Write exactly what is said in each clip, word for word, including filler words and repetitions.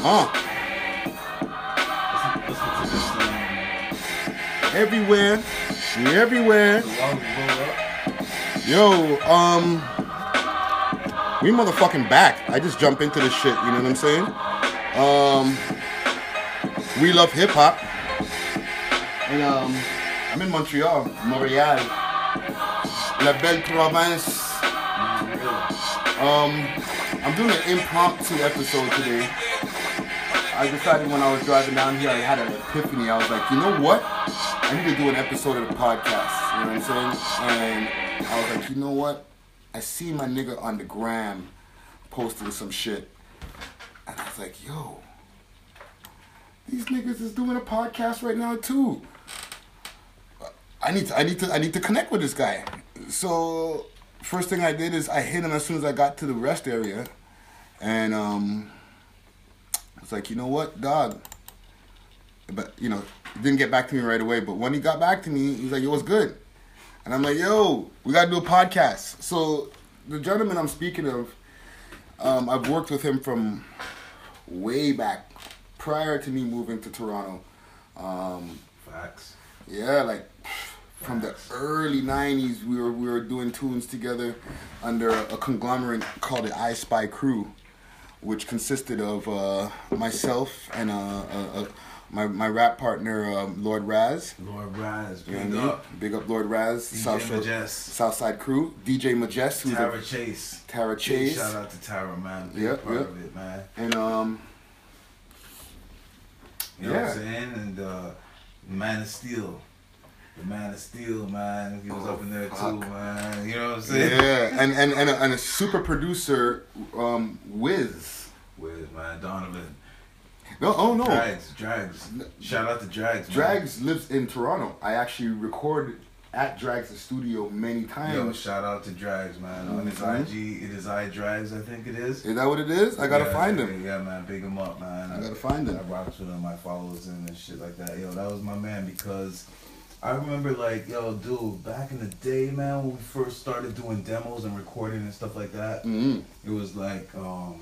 Uh-huh. Everywhere. We everywhere. Yo, um... we motherfucking back. I just jump into this shit, you know what I'm saying? Um... We love hip-hop. And, um... I'm in Montreal. Montreal. La Belle Province. Um... I'm doing an impromptu episode today. I decided when I was driving down here, I had an epiphany. I was like, you know what? I need to do an episode of the podcast. You know what I'm saying? And I was like, you know what? I see my nigga on the gram posting some shit. And I was like, yo, these niggas is doing a podcast right now too. I need to, I need to, I need to connect with this guy. So first thing I did is I hit him as soon as I got to the rest area. And um, I was like, you know what, dog? But, you know, he didn't get back to me right away. But when he got back to me, he was like, yo, what's good? And I'm like, yo, we got to do a podcast. So the gentleman I'm speaking of, um, I've worked with him from way back, prior to me moving to Toronto. Um, Facts. Yeah, like from the early nineties, we were we were doing tunes together under a conglomerate called the I Spy Crew, which consisted of uh, myself and uh, uh, uh, my my rap partner um, Lord Raz. Lord Raz, big you know up, big up Lord Raz. D J South Majest, Southside Crew, D J Majest, who's Tara a, Chase, Tara Chase. Big shout out to Tara, man. Big yep, part yep. of it, man. And um, you know yeah. what I'm saying? And uh, Man of Steel. The Man of Steel, man, he was oh, up in there fuck. too, man. You know what I'm saying? Yeah, and and and a, and a super producer, um, Wiz. Wiz, man, Donovan. No, oh no. Drags, Drags. Shout out to Drags. Drags man. lives in Toronto. I actually recorded at Drags' studio many times. Yo, shout out to Drags, man. On his Mm-hmm. I G, it is iDrags, I think it is. Is that what it is? I gotta yeah, find yeah, him. Yeah, man, big him up, man. I gotta find him. I rocks with him, I follows him and shit like that. Yo, that was my man because I remember, like, yo, dude, back in the day, man, when we first started doing demos and recording and stuff like that, Mm-hmm. it was like, um,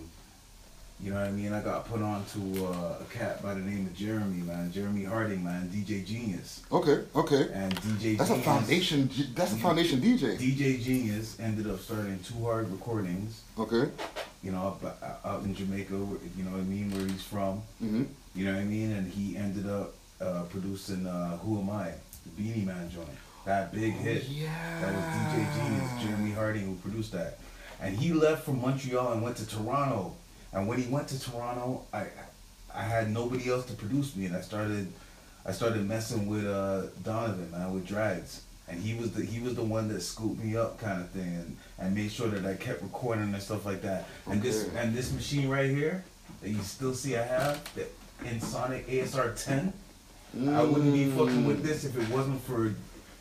you know what I mean? I got put on to uh, a cat by the name of Jeremy, man. Jeremy Harding, man. D J Genius. Okay, okay. And D J That's Genius. a foundation. That's a foundation D J. D J Genius ended up starting Too Hard Recordings. Okay. You know, up, out in Jamaica, you know what I mean, where he's from. Mm-hmm. You know what I mean? And he ended up uh, producing uh, Who Am I? The Beanie Man joint. That big Oh, hit. yeah. That was D J Genius, Jeremy Harding, who produced that. And he left from Montreal and went to Toronto. And when he went to Toronto, I I had nobody else to produce me, and I started I started messing with uh, Donovan, man, with Drags. And he was the he was the one that scooped me up, kind of thing, and, and made sure that I kept recording and stuff like that. And Okay. this and this machine right here that you still see I have, the Ensoniq A S R ten. I wouldn't be fucking with this if it wasn't for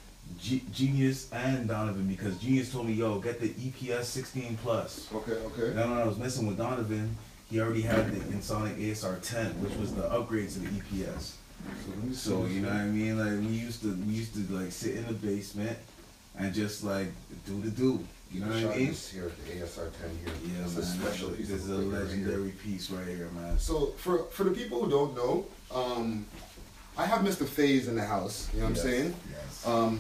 G- Genius and Donovan, because Genius told me, yo, get the E P S sixteen plus. Okay, okay. And then when I was messing with Donovan, he already had the Ensoniq A S R ten, which was the upgrades to the E P S. So, you know what I mean? Like, we used to we used to like sit in the basement and just like do the do. You know what I mean? Here at the A S R ten here. Yeah, It's man. a special piece. This is a of equipment right legendary here. piece right here, man. So for for the people who don't know, um, I have Mister Faze in the house. You know what Yes, I'm saying? Yes. Um,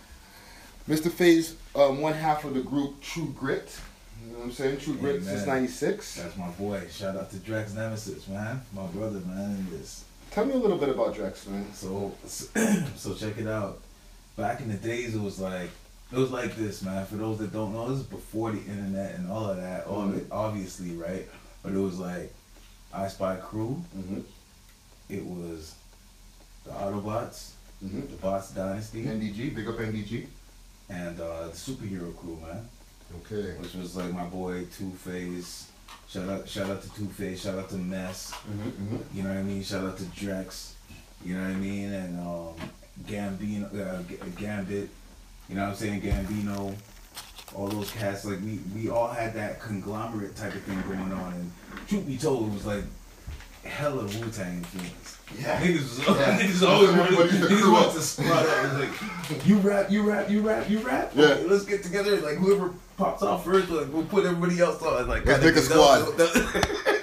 Mister Faze, um, one half of the group True Grit. You know what I'm saying? True Grit Amen. since ninety-six. That's my boy. Shout out to Drex Nemesis, man. My brother, man. In this. Tell me a little bit about Drex, man. So, so check it out. Back in the days, it was like it was like this, man. For those that don't know, this is before the internet and all of that. All of it, obviously, right? But it was like I Spy Crew. Mm-hmm. It was the Autobots, Mm-hmm. the Bots Dynasty, N D G, big up N D G. and uh, the Superhero Crew, man. Okay. Which was like my boy Two Face. Shout out, shout out to Two Face. Shout out to Mess. Mm-hmm, mm-hmm. You know what I mean? Shout out to Drex. You know what I mean? And um, Gambino, uh, G- Gambit. You know what I'm saying? Gambino. All those cats, like we, we all had that conglomerate type of thing going on. And truth be told, it was like hella Wu-Tang influence. Yeah. Niggas, was, Yeah. niggas always wanted, Everybody's the niggas crew wanted up. to spread out. It was like, you rap, you rap, you rap, you rap. Yeah. Okay, let's get together. Like whoever pops off first, like we'll put everybody else on. Like Let's kinda make a thing. That squad. was- that-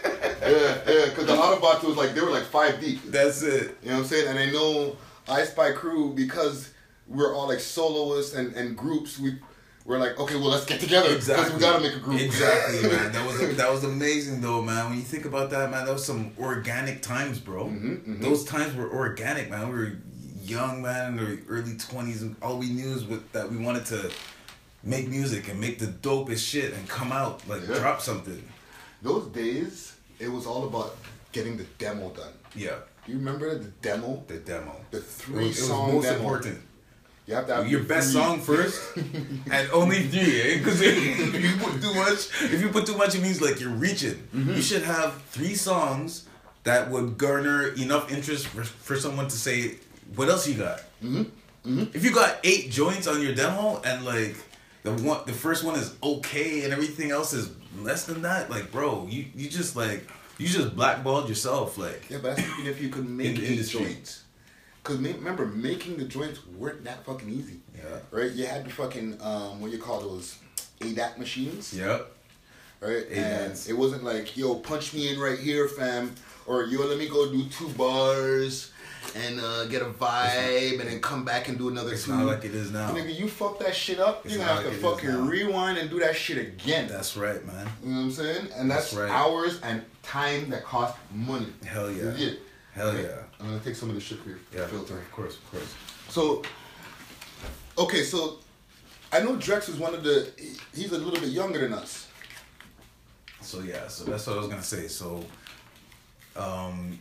yeah, yeah. Because the Autobots was like they were like five deep. That's it. You know what I'm saying? And I know I Spy Crew because we're all like soloists and, and groups. We we're like, okay, well let's get together because Exactly. we gotta make a group. Exactly, man. That was that was amazing though, man. When you think about that, man, that was some organic times, bro. Mm-hmm, mm-hmm. Those times were organic, man. We were young, man, in the early twenties, and all we knew is with, that we wanted to make music and make the dopest shit and come out, like Yeah. drop something. Those days, it was all about getting the demo done. Yeah, Do you remember the demo? the demo. The It three was, it was song most demo. important. You have to have Your the best three- song first, and only three, eh? Because if you put too much, if you put too much, it means like you're reaching. Mm-hmm. You should have three songs that would garner enough interest for, for someone to say, "What else you got?" Mm-hmm. Mm-hmm. If you got eight joints on your demo and like the one, the first one is okay and everything else is less than that, like bro, you you just like you just blackballed yourself, like Yeah, but that's even if you could in make the eight industry. joints. Because remember, making the joints weren't that fucking easy. Yeah. Right? You had the fucking, um, what you call those, A D A C machines. Yep. Right? A D A And Cs. it wasn't like, yo, punch me in right here, fam. Or, yo, let me go do two bars and uh, get a vibe and then come back and do another It's two. not like it is now. Nigga, you fuck that shit up, It's you're gonna not have like to it is fucking now. rewind and do that shit again. That's right, man. You know what I'm saying? And that's, That's right. hours and time that cost money. Hell yeah. Yeah. Hell yeah. I'm gonna take some of this shit for your Yeah. filter. Of course, of course. So, okay, so I know Drex is one of the. he- He's a little bit younger than us. So yeah, so that's what I was gonna say. So, um,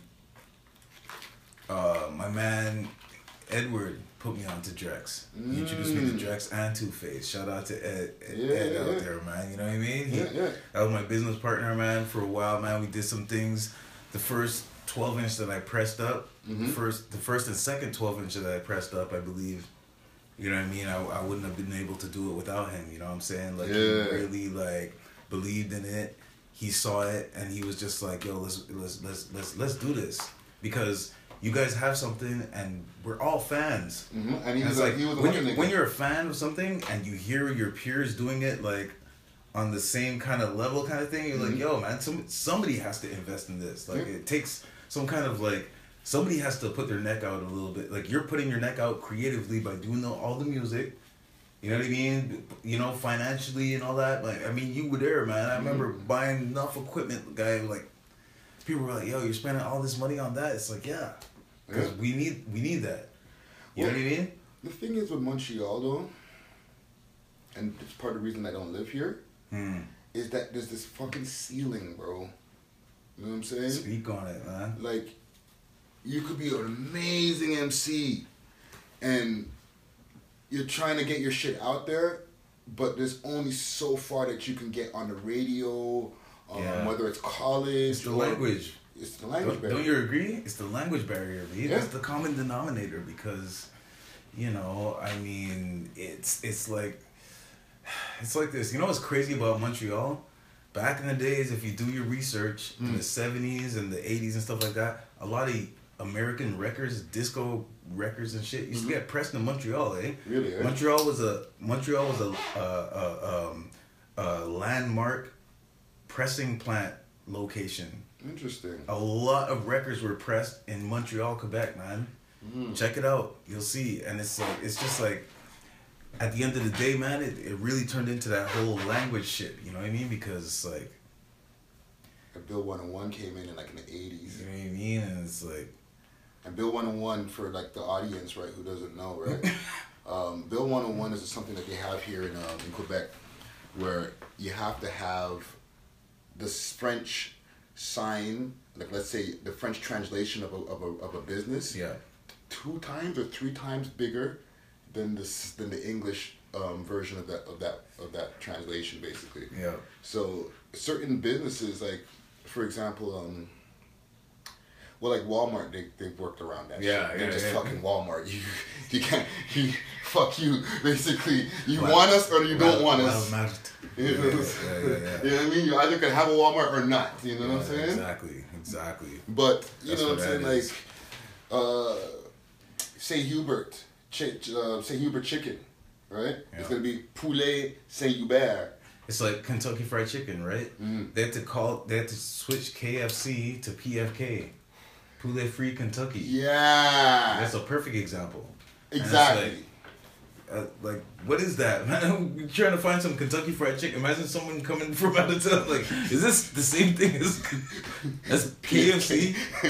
uh, my man Edward put me on to Drex. He introduced me to Drex and Two Face. Shout out to Ed, Ed, Yeah, Ed yeah, out yeah. there, man. You know what I mean? He- Yeah, yeah. That was my business partner, man. For a while, man, we did some things. The first twelve inch that I pressed up, Mhm. the first, the first and second twelve inch that I pressed up, I believe. You know what I mean? I, I wouldn't have been able to do it without him. You know what I'm saying? Like Yeah. he really like believed in it. He saw it and he was just like, "Yo, let's let's let's let's let's do this because you guys have something and we're all fans." Mm-hmm. And he And was it's like, like he was a when fucking you nigga. when you're a fan of something and you hear your peers doing it like on the same kind of level kind of thing, you're Mhm. like, "Yo, man, some somebody has to invest in this." Like Yeah. it takes some kind of like somebody has to put their neck out a little bit. Like you're putting your neck out creatively by doing the, all the music. You know what I mean? You know, financially and all that. Like, I mean, you were there, man. I remember buying enough equipment. The guy, like, people were like, "Yo, you're spending all this money on that." It's like, yeah, because Yeah. we need we need that. You Well, know what I mean? The thing is with Montreal, though, and it's part of the reason I don't live here, Hmm. is that there's this fucking ceiling, bro. You know what I'm saying? Speak on it, man. Like, you could be an amazing M C, and you're trying to get your shit out there, but there's only so far that you can get on the radio, um, Yeah. whether it's college It's the or language. It's the language Don't, barrier. don't you agree? It's the language barrier, man. Yeah. It's the common denominator because, you know, I mean, it's it's like, it's like this. You know what's crazy about Montreal? Back in the days, if you do your research in Mm. the seventies and the eighties and stuff like that, a lot of American records, disco records and shit used Mhm. to get pressed in Montreal, eh? Really, eh? Montreal was a Montreal was a uh, uh, um, a landmark pressing plant location. Interesting. A lot of records were pressed in Montreal, Quebec, man. Mm. Check it out. You'll see. And it's like it's just like at the end of the day, man, it, it really turned into that whole language shit. You know what I mean? Because it's like, And Bill one oh one came in in like in the eighties. you know what I mean? And it's like, And Bill one oh one, for like the audience, right, who doesn't know, right? um, Bill one oh one is something that they have here in um, in Quebec, where you have to have this French sign, like let's say the French translation of a of a of a business, yeah, two times or three times bigger than this than the English um, version of that of that of that translation, basically. yeah, So certain businesses, like for example, um, well, like Walmart, they they've worked around that. Yeah, shit. They're yeah, just yeah. fucking Walmart. You you can't. You, fuck you. Basically, you Well, want us or you don't well, want well, us. not- You yeah, know, yeah, yeah, yeah. you know what I mean? You either can have a Walmart or not. You know what I'm Yeah, saying? Exactly, exactly. But you That's know what what I'm saying? that Like, is. uh, say Hubert, Ch- uh, say Hubert chicken, right? Yeah. It's gonna be Poulet Saint Hubert. It's like Kentucky Fried Chicken, right? Mm. They had to call. They had to switch K F C to P F K, Poulet Free Kentucky. Yeah. That's a perfect example. Exactly. Uh, like, what is that, man? We're trying to find some Kentucky Fried Chicken. Imagine someone coming from out of town. Like, is this the same thing as, as K F C?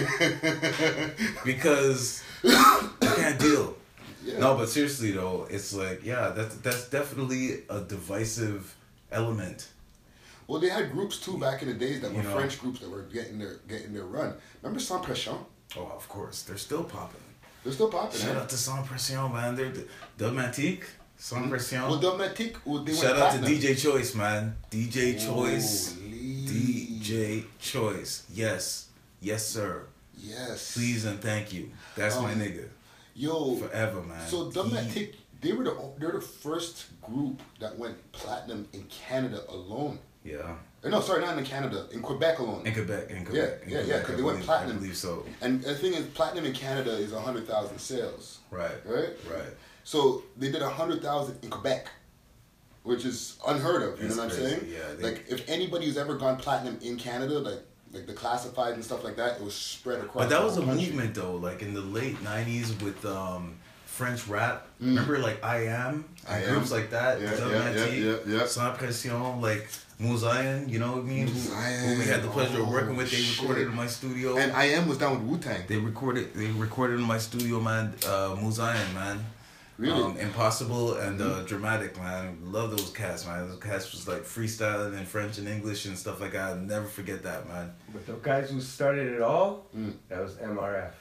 Because I can't deal. Yeah. No, but seriously though, it's like, yeah, that's that's definitely a divisive element. Well, they had groups too back in the days that were You know. French groups that were getting their getting their run. Remember Sans Pression? Oh, of course, they're still popping. They're still popping. Shout eh? out to Sans Pression, man. They're Dogmatique, Sans Pression. Well, Dogmatique, well, they went Shout out to platinum. D J Choice, man. D J Choice. Holy. D J Choice. Yes. Yes, sir. Yes. Please and thank you. That's Um, my nigga. Yo. Forever, man. So Dogmatique, they were the they're the first group that went platinum in Canada alone. Yeah. Or no, sorry, not in Canada, in Quebec alone. In Quebec. In Quebec. Yeah, in yeah, Quebec, yeah, 'cause I they went believe- platinum. I believe so. And the thing is, platinum in Canada is a hundred thousand sales. Right. Right. Right. So they did a hundred thousand in Quebec, which is unheard of. You It's know what I'm crazy, saying? yeah, they- like if anybody who's ever gone platinum in Canada, like like the classified and stuff like that, it was spread across. But that the was a whole country. movement though, like in the late nineties with um, French rap. Remember like I Am? I And groups Am. like that. Yeah, Dogmatique, yeah, yeah, yeah. Sans Pression, like Mouzayan, you know what I mean? Who, Mouzayan, who we had the pleasure of working with. They oh, recorded shit. in my studio. And I Am was down with Wu Tang. They recorded. They recorded in my studio, man. Uh, Muzayan, man. Really? Um, Impossible and uh, Dramatic, man. Love those cats, man. Those cats was like freestyling in French and English and stuff like that. I'll never forget that, man. But the guys who started it all, Mm. that was M R F.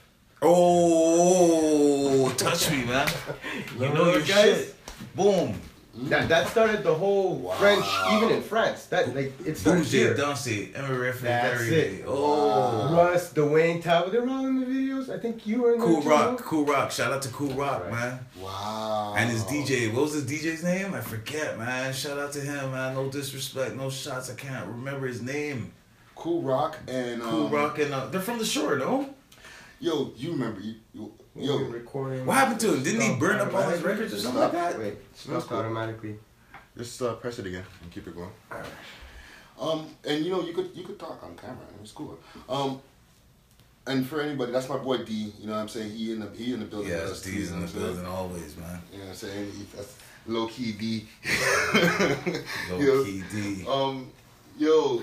Oh, touch me, man. You know your those guys? shit. Boom. That that started the whole Wow. French, even in France. That like it started Bougie, here. danse, M R F, That's it. Oh. Russ, Dwayne Talbot, they're all in the videos. I think you were in there Cool too, Rock, no? Cool Rock. Shout out to Cool Rock, Right. man. Wow. And his D J, what was his D J's name? I forget, man. Shout out to him, man. No disrespect, no shots. I can't remember his name. Cool Rock and um, Cool Rock and uh, they're from the shore, no? Yo, you remember you? you We yo, were recording. What happened to him? Didn't he Stopped burn up all his automatically. records or something like that? Wait, stopped cool. automatically. just uh, press it again and keep it going. Um, and you know you could you could talk on camera. It's cool. Um, and for anybody, that's my boy D. You know what I'm saying? He in the he in the building. with Yes, us, too, D's you in know the what I'm saying? building always, man. You know what I'm saying? He, that's low key D. Low Yo, key D. Um, yo,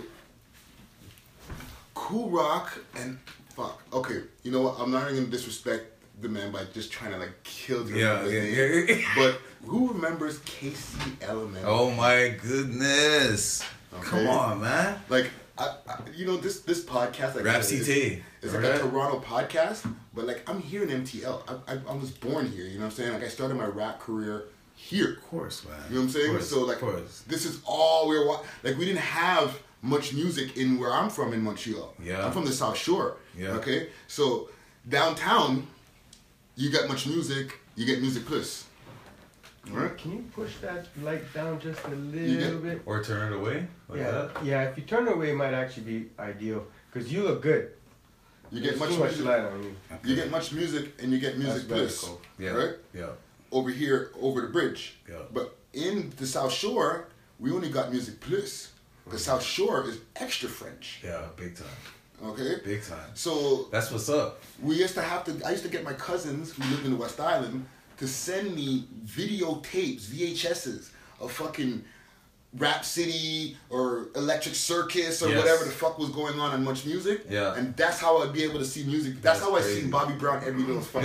Cool Rock and fuck. Okay, you know what? I'm not even gonna disrespect the man by just trying to like kill the Yeah, yeah, yeah, yeah. But who remembers K C Element? Oh my goodness. Okay. Come on, man. Like I, I, you know this this podcast like Rap it's, C T. it's like a Toronto podcast, but like I'm here in M T L. I, I I was born here. You know what I'm saying? Like I started my rap career here. Of course, man. You know what I'm saying? Of course, so like of course. this is all we're wa- like we didn't have much music in where I'm from in Montreal. Yeah. I'm from the South Shore. Yeah. Okay. So downtown, you get much music. You get Music Plus. Right? Can you push that light down just a You little get- bit? Or turn it away? Like Yeah, that? yeah. If you turn it away, it might actually be ideal because you look good. You get There's much too much music. light on you. You get much music, and you get Music That's Plus. very cool. Yeah. Right? Yeah. Over here, over the bridge. Yeah. But in the South Shore, we only got Music Plus. The South Shore is extra French. Yeah, big time. Okay? Big time. So That's what's up. we used to have to, I used to get my cousins who lived in the West Island to send me videotapes, V H S's of fucking Rap City or Electric Circus or Yes. whatever the fuck was going on in Much Music. Yeah. And that's how I'd be able to see music. That's, That's how I crazy. seen Bobby Brown every little fucking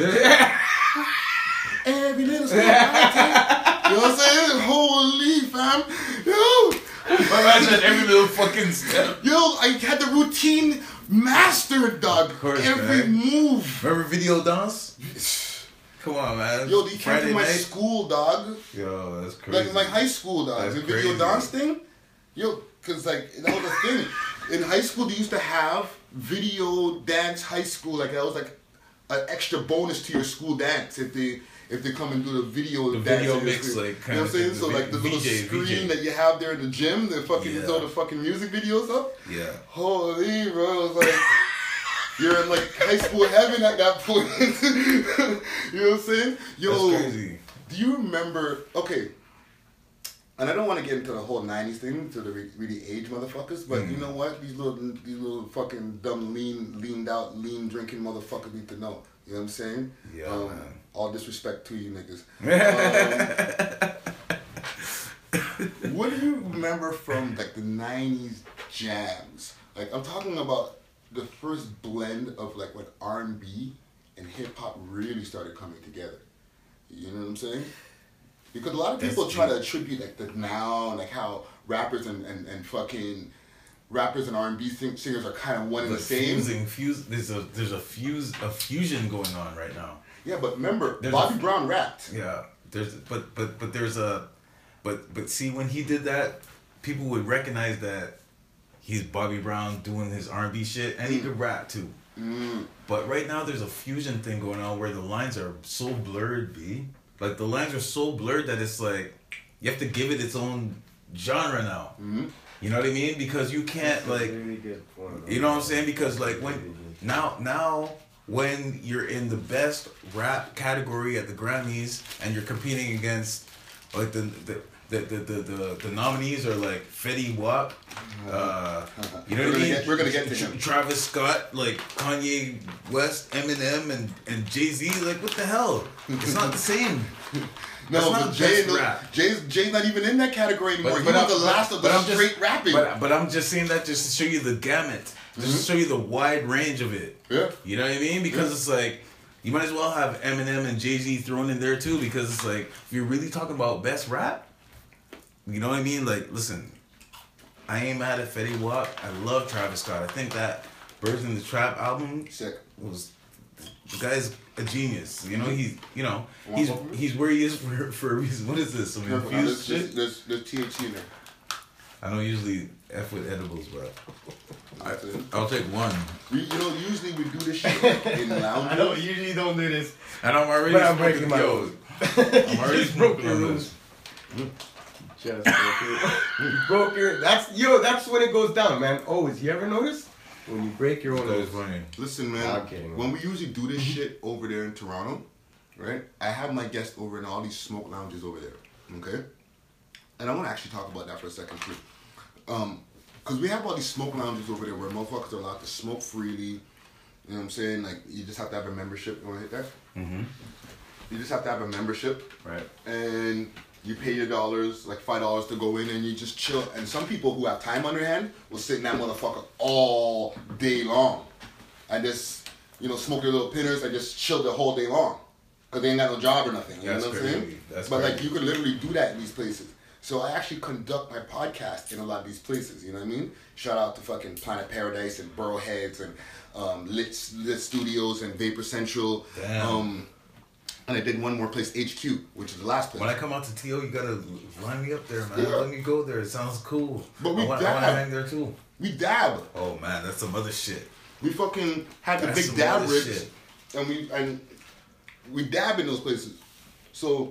Every little step I take. You know what I'm saying? Holy fam. Yo. My man said every little fucking step. Yo, I had the routine mastered, dog. Of course, Every man. move. Remember Video Dance? Come on, man. Yo, they came Friday to my night? school, dog. Yo, that's crazy. Like in my high school, dog. That's The video crazy. dance thing. Yo, cause like that was a thing. In high school, they used to have video dance high school. Like that was like an extra bonus to your school dance if they if they come and do the video The dance. video in your mix, school. like, you know kind what I'm of saying? thing, So the like the V little J, screen V J. that you have there in the gym, the fucking Yeah. throw the fucking music videos up. Yeah. Holy bro, it was like you're in like high school heaven at that point. You know what I'm saying? Yo, That's crazy. do you remember? Okay, and I don't want to get into the whole nineties thing to the re- really age motherfuckers, but Mm. you know what? These little, these little fucking dumb, lean, leaned out, lean drinking motherfuckers need to know. You know what I'm saying? Yeah, um, man. All disrespect to you niggas. um, what do you remember from like the nineties jams? Like I'm talking about the first blend of like when R and B and hip hop really started coming together. You know what I'm saying? Because a lot of people That's try deep. to attribute like the now, like how rappers and, and, and fucking rappers and R and B sing- singers are kind of one and the But same. fusing, fuse. There's a there's a fuse a fusion going on right now. Yeah, but remember, There's Bobby a- Brown rapped. Yeah, there's but but but there's a, but but see when he did that, people would recognize that he's Bobby Brown doing his R and B shit, and he Mm. could rap too. Mm. But right now there's a fusion thing going on where the lines are so blurred, B. Like the lines are so blurred that it's like you have to give it its own genre now. Mm. You know what I mean? Because you can't That's a like, really good point. you know what I'm saying? Because like when now now when you're in the best rap category at the Grammys and you're competing against like the the the the the, the, the nominees are like Fetty Wap, uh, you know We're what I gonna mean? get- we're gonna get to Tra- him. Travis Scott, like Kanye West, Eminem, and and Jay Z. Like what the hell? It's not the same. No, That's but not Jay, best rap. Jay's Jay's not even in that category anymore. he was I'm- the last of the but I'm just- straight rapping. But, but I'm just saying that just to show you the gamut, just to show you the wide range of it. yeah. You know what I mean? Because Yeah. it's like you might as well have Eminem and Jay Z thrown in there too. Because it's like if you're really talking about best rap, you know what I mean? Like, listen, I ain't mad at Fetty Wap. I love Travis Scott. I think that Birds in the Trap album Sick. was the guy's a genius. You know he's you know Want he's more from it? he's where he is for for a reason. What is this? Some Careful, now, infused there's, shit? there's, there's, there's T H C in there. I don't usually f with edibles, but I, That's it. I'll take one. We, you know, usually we do this shit like, in I lounges. don't usually don't do this. And I'm already But I'm smoking breaking my yo, rules. I'm already just broke smoking your on rules. this. Just broke your, you broke your. That's yo. That's when it goes down, man. Always. You ever notice when you break your own That was rules? funny. Listen, man. I'm kidding. When we usually do this shit over there in Toronto, right? I have my guests over in all these smoke lounges over there, okay? And I want to actually talk about that for a second too, um, because we have all these smoke lounges over there where motherfuckers are allowed to smoke freely. You know what I'm saying? Like you just have to have a membership. You want to hit that? Mm-hmm. You just have to have a membership, Right. and you pay your dollars, like five dollars to go in, and you just chill. And some people who have time on their hand will sit in that motherfucker all day long, and just you know smoke their little pinners and just chill the whole day long, cause they ain't got no job or nothing. You That's know what I'm saying? crazy. That's but like crazy. you could literally do that in these places. So I actually conduct my podcast in a lot of these places. You know what I mean? Shout out to fucking Planet Paradise and Burrowheads and um, Lit Lit Studios and Vapor Central. Damn. Um, and I did one more place, H Q, which is the last place. When I come out to T O, you gotta line me up there, man. Yeah. Let me go there. It sounds cool. But we I want, I dab. want to hang there too. We dab. Oh man, that's some other shit. We fucking had the That's big some dab other rigs, shit. and we and we dab in those places. So,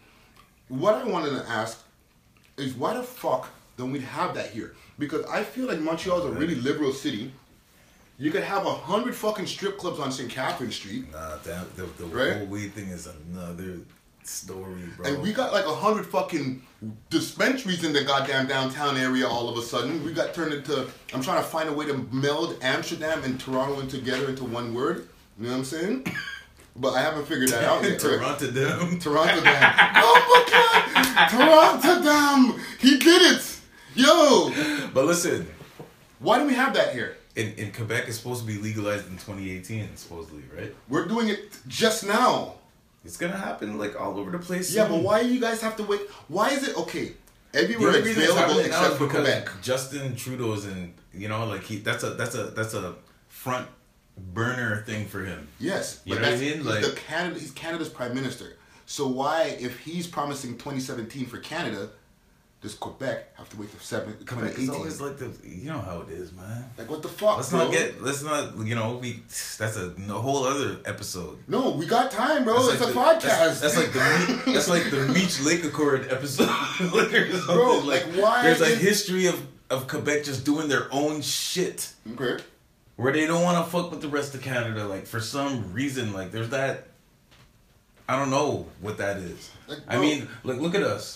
what I wanted to ask is why the fuck don't we have that here? Because I feel like Montreal is a really liberal city. You could have a hundred fucking strip clubs on Saint Catherine Street, Nah, that the, the Right? whole weed thing is another story, bro. and we got like a hundred fucking dispensaries in the goddamn downtown area. All of a sudden, we got turned into. I'm trying to find a way to meld Amsterdam and Toronto in together into one word. You know what I'm saying? But I haven't figured that out yet. right? Toronto, them. Toronto Dam. Oh my god! Toronto Dam! He did it! Yo! But listen, Why do we have that here? in, in Quebec, it's supposed to be legalized in twenty eighteen, supposedly, right? We're doing it just now. It's gonna happen like all over the place. Yeah, soon. but why do you guys have to wait? Why is it okay? The Everywhere only it's reason it's available happening now except is for because Quebec. Justin Trudeau's in, you know, like he that's a that's a that's a front burner thing for him. Yes, You but know what I that's, mean? he's Like- the Canada, he's Canada's prime minister. So why, if he's promising twenty seventeen for Canada, does Quebec have to wait till seven, twenty Quebec is eighteen? always like the, you know how it is, man. Like what the fuck? Let's bro? not get, let's not, you know, we. That's a, a whole other episode. No, we got time, bro. That's it's like a the- podcast. That's, that's like the Me- that's like the Meech Lake Accord episode. Like, or something. Bro, like, why There's a is- history of of Quebec just doing their own shit okay. where they don't want to fuck with the rest of Canada. Like for some reason, like there's that. I don't know what that is. Like, I bro- mean, like look at us.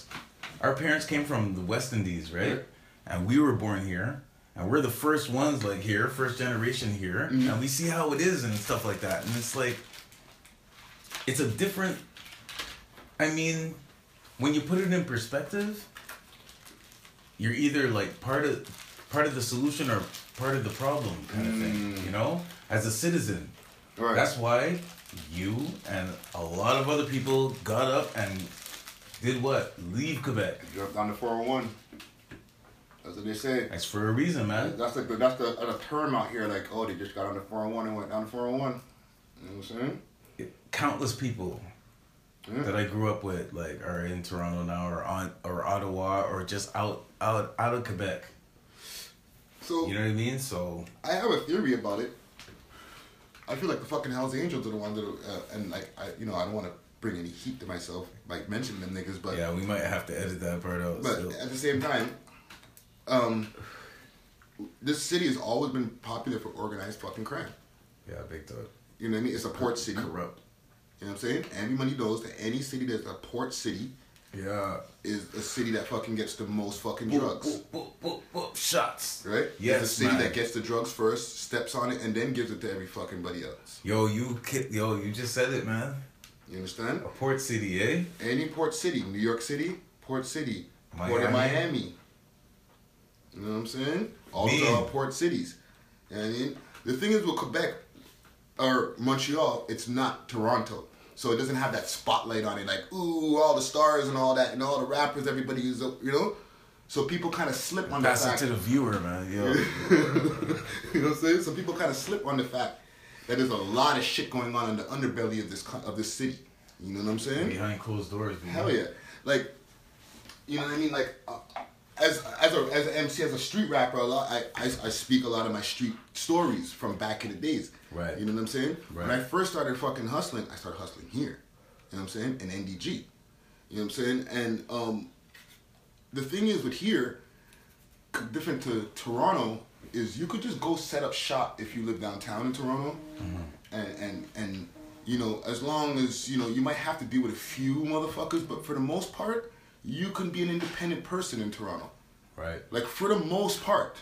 our parents came from the West Indies, right? Yeah. And we were born here. And we're the first ones, like, here, first generation here. Mm-hmm. And we see how it is and stuff like that. And it's like, it's a different, I mean, when you put it in perspective, you're either, like, part of part of the solution or part of the problem kind of mm. thing, you know? As a citizen. Right. That's why you and a lot of other people got up and did what? Leave Quebec. Jumped on the four oh one. That's what they say. That's for a reason, man. That's like the, that's the, the term out here, like, oh, they just got on the four oh one and went down the four oh one. You know what I'm saying? It, countless people yeah. that I grew up with, like, are in Toronto now, or on, or Ottawa, or just out, out, out of Quebec. So you know what I mean? So I have a theory about it. I feel like the fucking Hells Angels are the ones that, are, uh, and like, I, you know, I don't want to bring any heat to myself, like mentioning them niggas, but yeah, we might have to edit that part out. But still. At the same time. Um, this city has always been popular for organized fucking crime. Yeah, big time. You know what I mean? It's a port city. Corrupt. You know what I'm saying? Everybody knows that any city that's a port city yeah. is a city that fucking gets the most fucking boop, drugs. Boop, boop, boop, boop. Shots. Right? Yes, it's a city man. that gets the drugs first, steps on it, and then gives it to every fucking body else. Yo, you yo, you just said it, man. You understand? A port city, eh? Any port city. New York City, port city. Miami. Port of Miami. You know what I'm saying? All those are port cities. You know what I mean? The thing is with Quebec or Montreal, it's not Toronto. So it doesn't have that spotlight on it, like, ooh, all the stars and all that, and all the rappers, everybody is, you know? So people kind of slip on Pass the fact. it to the viewer, man. Yo. You know what I'm saying? So people kind of slip on the fact that there's a lot of shit going on in the underbelly of this of this city. You know what I'm saying? Behind closed doors. Man. Hell yeah. Like, you know what I mean? Like, uh, as as a as an M C, as a street rapper, a lot I, I I speak a lot of my street stories from back in the days. Right. You know what I'm saying? Right. When I first started fucking hustling, I started hustling here. You know what I'm saying? In N D G. You know what I'm saying? And um, the thing is with here, different to Toronto, is you could just go set up shop if you live downtown in Toronto, mm-hmm. and and and you know, as long as you know, you might have to deal with a few motherfuckers, but for the most part, you can be an independent person in Toronto. Right. Like, for the most part.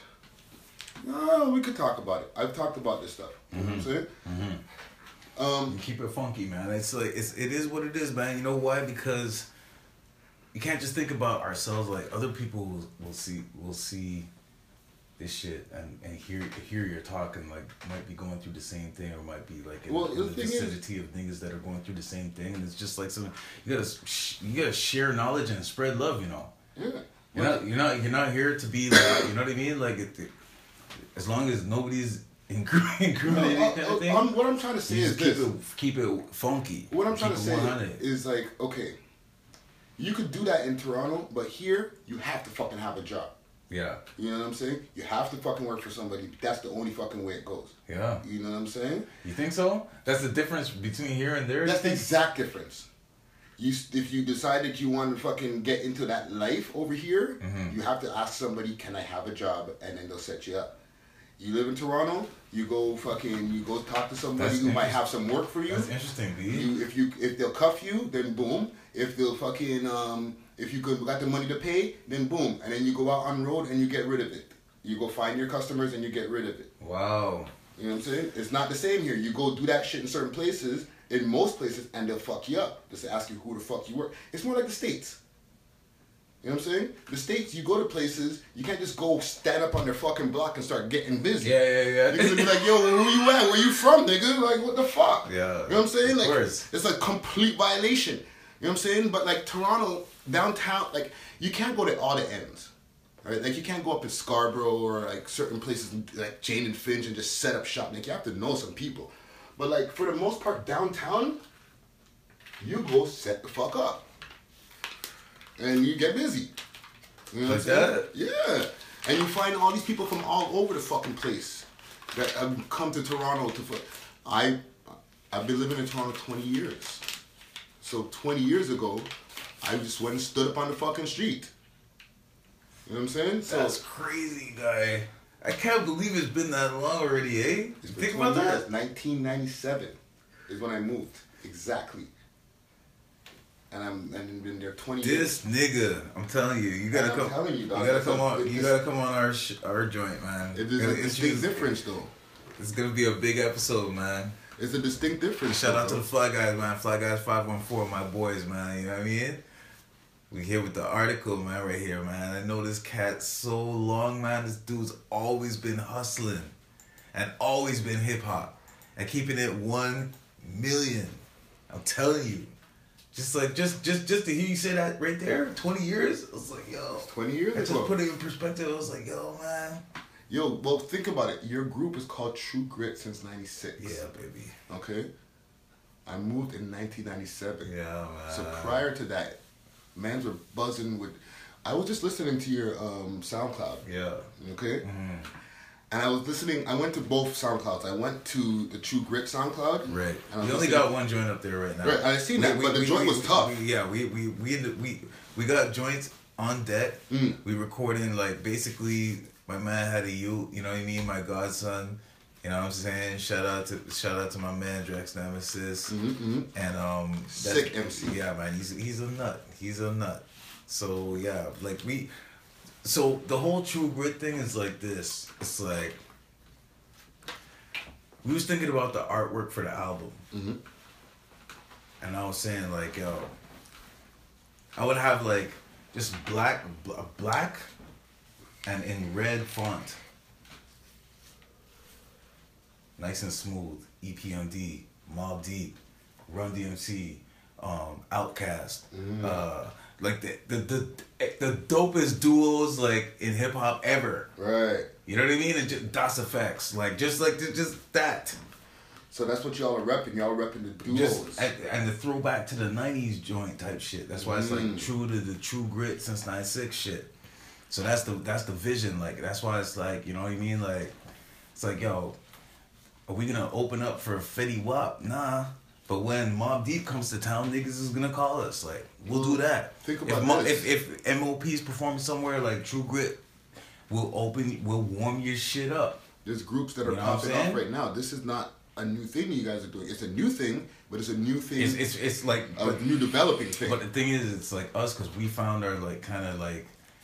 Oh, we could talk about it. I've talked about this stuff. You mm-hmm. know what I'm saying? Mm-hmm. Um, you keep it funky, man. It's like, it's, it is what it is, man. You know why? Because you can't just think about ourselves. Like, other people will, will see will see this shit and, and hear hear your talk and, like, might be going through the same thing, or might be, like, in, well, in the, the vicinity of niggas that are going through the same thing. And it's just like something, you gotta, you gotta share knowledge and spread love, you know? Yeah. You're not, you're not, you're not here to be like, you know what I mean? Like, it, it, as long as nobody's incriminating no, kind of thing. I'm, what I'm trying to say is keep this. It, keep it funky. What I'm trying keep to say is, like, okay, you could do that in Toronto, but here, you have to fucking have a job. Yeah. You know what I'm saying? You have to fucking work for somebody. That's the only fucking way it goes. Yeah. You know what I'm saying? You think so? That's the difference between here and there? That's the exact difference. You, if you decide that you want to fucking get into that life over here, mm-hmm. you have to ask somebody, can I have a job? And then they'll set you up. You live in Toronto, you go fucking, you go talk to somebody That's who might have some work for you. That's interesting, B. You, if you, if they'll cuff you, then boom. If they'll fucking, um, if you could got the money to pay, then boom. And then you go out on the road and you get rid of it. You go find your customers and you get rid of it. Wow. You know what I'm saying? It's not the same here. You go do that shit in certain places, in most places, and they'll fuck you up. Just to ask you who the fuck you were. It's more like the States. You know what I'm saying? The States, you go to places, you can't just go stand up on their fucking block and start getting busy. Yeah, yeah, yeah. You're gonna be like, yo, who you at? Where you from, nigga? Like, what the fuck? Yeah. You know what I'm saying? Like, of course. It's a complete violation. You know what I'm saying? But like Toronto, downtown, like, you can't go to all the ends. Right? Like, you can't go up in Scarborough or like certain places like Jane and Finch and just set up shop. Like, you have to know some people. But like, for the most part, downtown, you go set the fuck up. And you get busy. You know like what I'm saying? that? Yeah. And you find all these people from all over the fucking place that have come to Toronto to fuck. I, I've been living in Toronto twenty years. So twenty years ago, I just went and stood up on the fucking street. You know what I'm saying? So, that's crazy, guy. I can't believe it's been that long already, eh? It's Think about that. nineteen ninety-seven is when I moved. Exactly. and I'm and been there twenty This years. nigga, I'm telling you, you gotta And I'm come. telling you, You, dog, gotta it's come a- on. it's- You gotta come on our sh- our joint, man. It is Gotta a distinct introduce- difference, though. It's gonna be a big episode, man. It's a distinct difference. Shout though, out to bro. the Fly Guys, man. Fly Guys five one four, my boys, man. You know what I mean? We here with the article, man, right here, man. I know this cat so long, man. This dude's always been hustling and always been hip hop and keeping it one million. I'm telling you. Just like, just just just to hear you say that right there, twenty years, I was like, yo. twenty years I just ago. put it in perspective. I was like, yo, man. Yo, well, think about it. Your group is called True Grit since ninety-six. Yeah, baby. Okay? I moved in nineteen ninety-seven. Yeah, man. So prior to that, mans were buzzing with... I was just listening to your um, SoundCloud. Yeah. Okay? Mm-hmm. And I was listening... I went to both SoundClouds. I went to the True Grit SoundCloud. Right. And I You was only listening- got one joint up there right now. Right, I seen that, but the joint was tough. we- yeah, we we we ended, we we got joints on deck. Mm. We recording like basically. My man had a you, you know what I mean. My godson, you know what I'm saying. Shout out to shout out to my man Drex Nemesis, Mm-hmm. and um, that's- Sick M C. Yeah, man, he's he's a nut. He's a nut. So yeah, like we. So the whole True Grit thing is like this. It's like. We was thinking about the artwork for the album. Mm-hmm. And I was saying like, yo, I would have like just black, bl- black, and in red font, nice and smooth. E P M D, Mobb Deep, Run D M C, um, Outkast, Mm. uh, like the the the the dopest duos like in hip hop ever. Right. You know what I mean? And just Das Effects, like just like just that. So that's what y'all are repping. Y'all are repping the duos. Just and, and the throwback to the nineties joint type shit. That's why it's like Mm. true to the True Grit since ninety-six shit. So that's the that's the vision. Like that's why it's like, you know what I mean? Like it's like, yo, are we gonna open up for Fetty Wap? Nah. But when Mobb Deep comes to town, niggas is gonna call us. Like, we'll do that. Think if, about Mo- this. if if M O P's performing somewhere like True Grit, we'll open we'll warm your shit up. There's groups that are You know what I'm popping saying? off right now. This is not a new thing you guys are doing. It's a new thing, but it's a new thing. It's it's it's like a but, new developing thing. but the thing is, it's like us because we found our like kind of like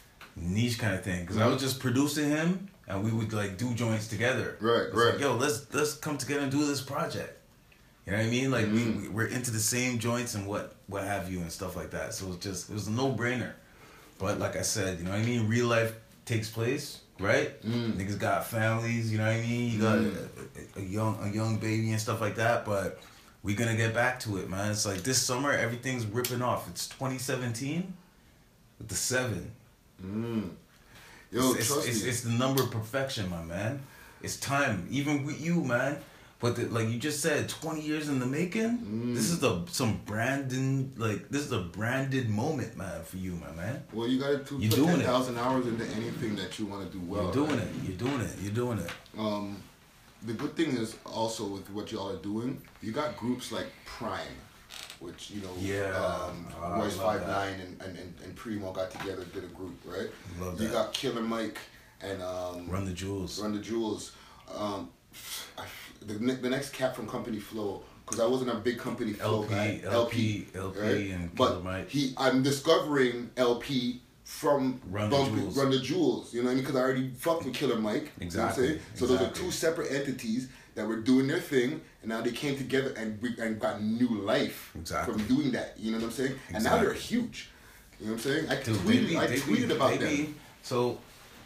niche kind of thing. Because I was just producing him, and we would like do joints together. Right, It's right. Like, yo, let's let's come together and do this project. You know what I mean? Like Mm. we, we we're into the same joints and what what have you and stuff like that. So it's just it was a no brainer. But like I said, you know what I mean? Real life takes place, right? Mm. Niggas got families. You know what I mean? You got Mm. a, a, a young a young baby and stuff like that. But we're gonna get back to it, man. It's like this summer everything's ripping off. It's twenty seventeen with the seven. Mm. Yo, it's, trust it's, me. it's the number of perfection, my man. It's time, even with you, man. But the, like you just said, twenty years in the making. Mm. This is the some branding, like this is a branded moment, man, for you, my man. Well, you got to You're put doing ten it. thousand hours into anything that you want to do well. You're doing right? it. You're doing it. You're doing it. Um, the good thing is also with what y'all are doing, you got groups like Prime, which you know, Yeah. um, Oh, I Royce love Five that. Nine and, and, and, and Primo got together, did a group, right? Love You that. got Killer Mike and um, Run the jewels. Run the Jewels. Um, I, the, ne- the next cat from Company Flow, because I wasn't a big Company Flow L P, guy. L P, L P, right? and but Killer Mike. he, I'm discovering L P from Run the Bumpy- Jewels. Run the Jewels. You know what I mean? Because I already fucked with Killer Mike. Exactly, You know what I'm saying? So those are exactly. two separate entities that were doing their thing, and now they came together and we, and got new life Exactly. from doing that. You know what I'm saying? And now Exactly. they're huge. You know what I'm saying? I Dude, tweeted. they be- I they tweeted be- about they them. be- So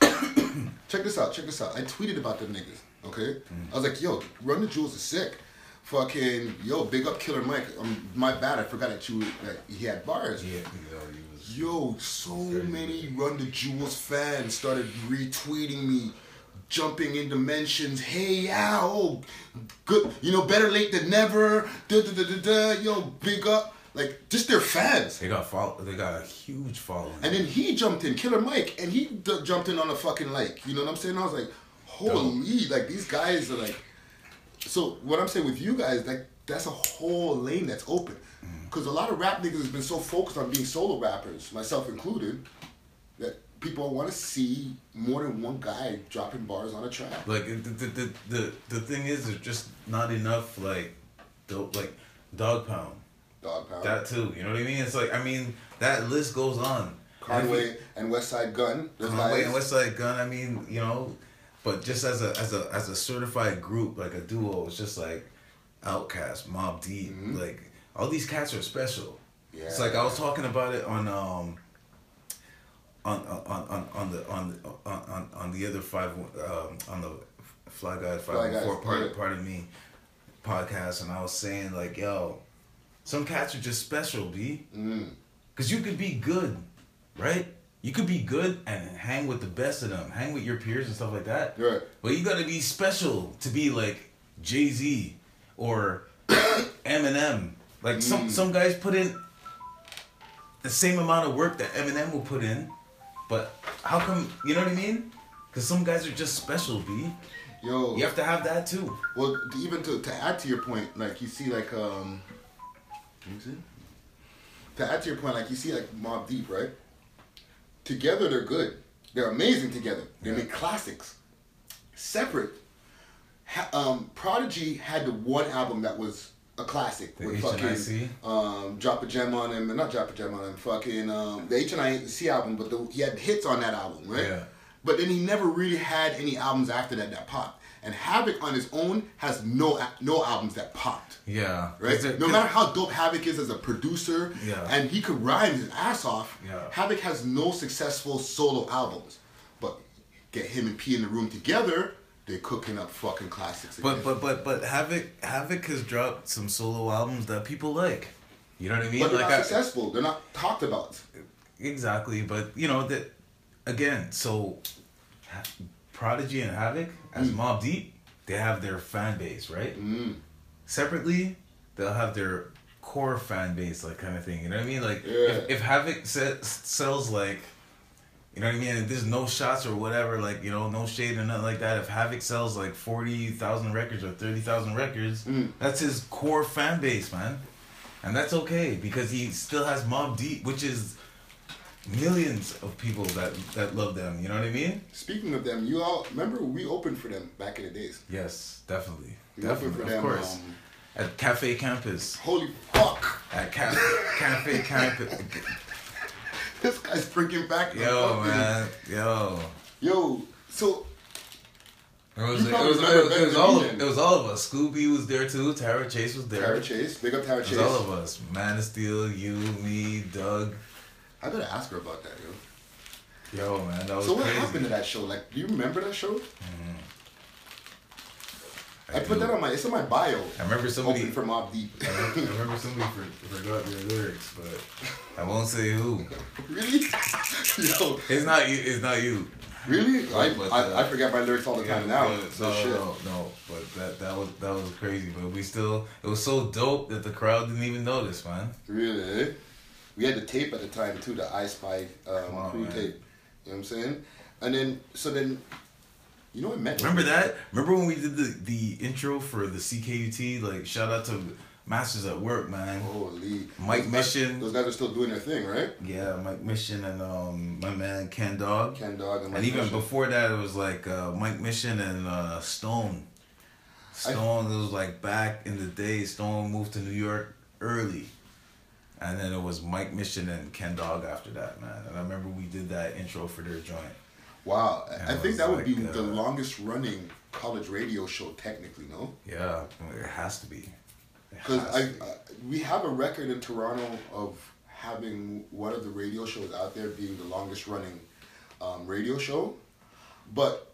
Check this out, check this out. I tweeted about them niggas, okay? Mm. I was like, yo, Run the Jewels is sick. Fucking, yo, big up Killer Mike. Um, my bad, I forgot that you that he had bars. yeah, you know, he was. Yo, so many Run the Jewels fans started retweeting me, jumping into mentions. Hey, yeah, oh, good, you know, better late than never. Da da da da da. Yo, big up. Like, just their fans. They got follow. They got a huge following. And then he jumped in, Killer Mike, and he d- jumped in on a fucking like. You know what I'm saying? I was like, holy, like these guys are like. So what I'm saying with you guys, like that's a whole lane that's open, because a lot of rap niggas has been so focused on being solo rappers, myself included, that people want to see more than one guy dropping bars on a track. Like the the the the, the thing is, there's just not enough like, dope, like Dog Pound. Dog Pound. That too. You know what I mean? It's like, I mean, that list goes on. Conway and West Side Gun. Those Conway guys. and West Side Gun. I mean, you know, but just as a as a as a certified group, like a duo, it's just like Outkast, Mobb Deep, Mm-hmm. like all these cats are special. Yeah. It's like I was talking about it on um on on on, on the on the on, on, on the other five um on the Fly Guy Fly five Guys, four part yeah. pardon me podcast, and I was saying like, yo, some cats are just special, B. Mm. Cause you could be good, right? You could be good and hang with the best of them, hang with your peers and stuff like that. Right. But you gotta be special to be like Jay-Z or Eminem. Like some Mm. some guys put in the same amount of work that Eminem will put in, but how come, you know what I mean? Cause some guys are just special, B. Yo. You have to have that too. Well, to, even to, to add to your point, like you see, like um, let me see. To add to your point, like you see, like Mobb Deep, right? Together, they're good. They're amazing together. They Yeah. make classics. Separate. Ha, um, Prodigy had the one album that was a classic The with H and I fucking C? um, Drop a Gem on him, not Drop a Gem on him, fucking um, the H and I C album, but the, he had hits on that album, right? Yeah. But then he never really had any albums after that that popped. And Havoc on his own has no a- no albums that popped. Yeah. Right? Cause there- No matter how dope Havoc is as a producer, Yeah. and he could rhyme his ass off, Yeah. Havoc has no successful solo albums. But get him and P in the room together, they're cooking up fucking classics again. But but but but Havoc Havoc has dropped some solo albums that people like. You know what I mean? But they're like not I- successful. They're not talked about. Exactly, but you know that again. So Ha- Prodigy and Havoc as Mm. Mobb Deep, they have their fan base, right? Mm. Separately, they'll have their core fan base, like kind of thing. You know what I mean? Like Yeah. if if Havoc se- sells like, you know what I mean? If there's no shots or whatever, like you know, no shade or nothing like that. If Havoc sells like forty thousand records or thirty thousand records, Mm. that's his core fan base, man, and that's okay because he still has Mobb Deep, which is millions of people that that love them. You know what I mean? Speaking of them, you all remember we opened for them back in the days. Yes, definitely, We opened definitely, for of them. course. Um, At Cafe Campus, holy fuck! at Cafe Cafe Campus. This guy's freaking back. the Yo, fucking- man, yo. Yo, so It was, You it probably was, remember it was, better it was than all me of, then. it was all of us. Scooby was there too. Tara Chase was there. Tara Chase, big up Tara It Chase. was all of us. Man of Steel, you, me, Doug. I gotta ask her about that, yo. Yo, man, that was So what crazy. happened to that show? Like, do you remember that show? I, I put do. that on my. It's in my bio. I remember somebody. Open for Mobb Deep. I remember, I remember somebody for, forgot their lyrics, but I won't say who. Really? Yo, It's not you. It's not you. really? I, But, I, uh, I forget my lyrics all the time now. but- So no, shit. no, no. But that that was that was crazy. But we still, it was so dope that the crowd didn't even notice, man. Really? eh? We had the tape at the time too, the I Spy um, Come on, crew man. tape. You know what I'm saying? And then, so then, you know what I meant? Remember that? Remember when we did the, the intro for the C K U T? Like, shout out to Masters at Work, man. Holy. Mike those Mission. Guys, those guys are still doing their thing, right? Yeah, Mike Mission and um my man Ken Dog. Ken Dog and Mike And even Mission. before that, it was like uh, Mike Mission and uh, Stone. Stone, it was like back in the day, Stone moved to New York early. And then it was Mike Mission and Ken Dog after that, man. And I remember we did that intro for their joint. Wow. I- And I it think was that would be like, the uh, longest running college radio show, technically, no? Yeah, it has to be. It Because has I, to be. I, we have a record in Toronto of having one of the radio shows out there being the longest running um, radio show, but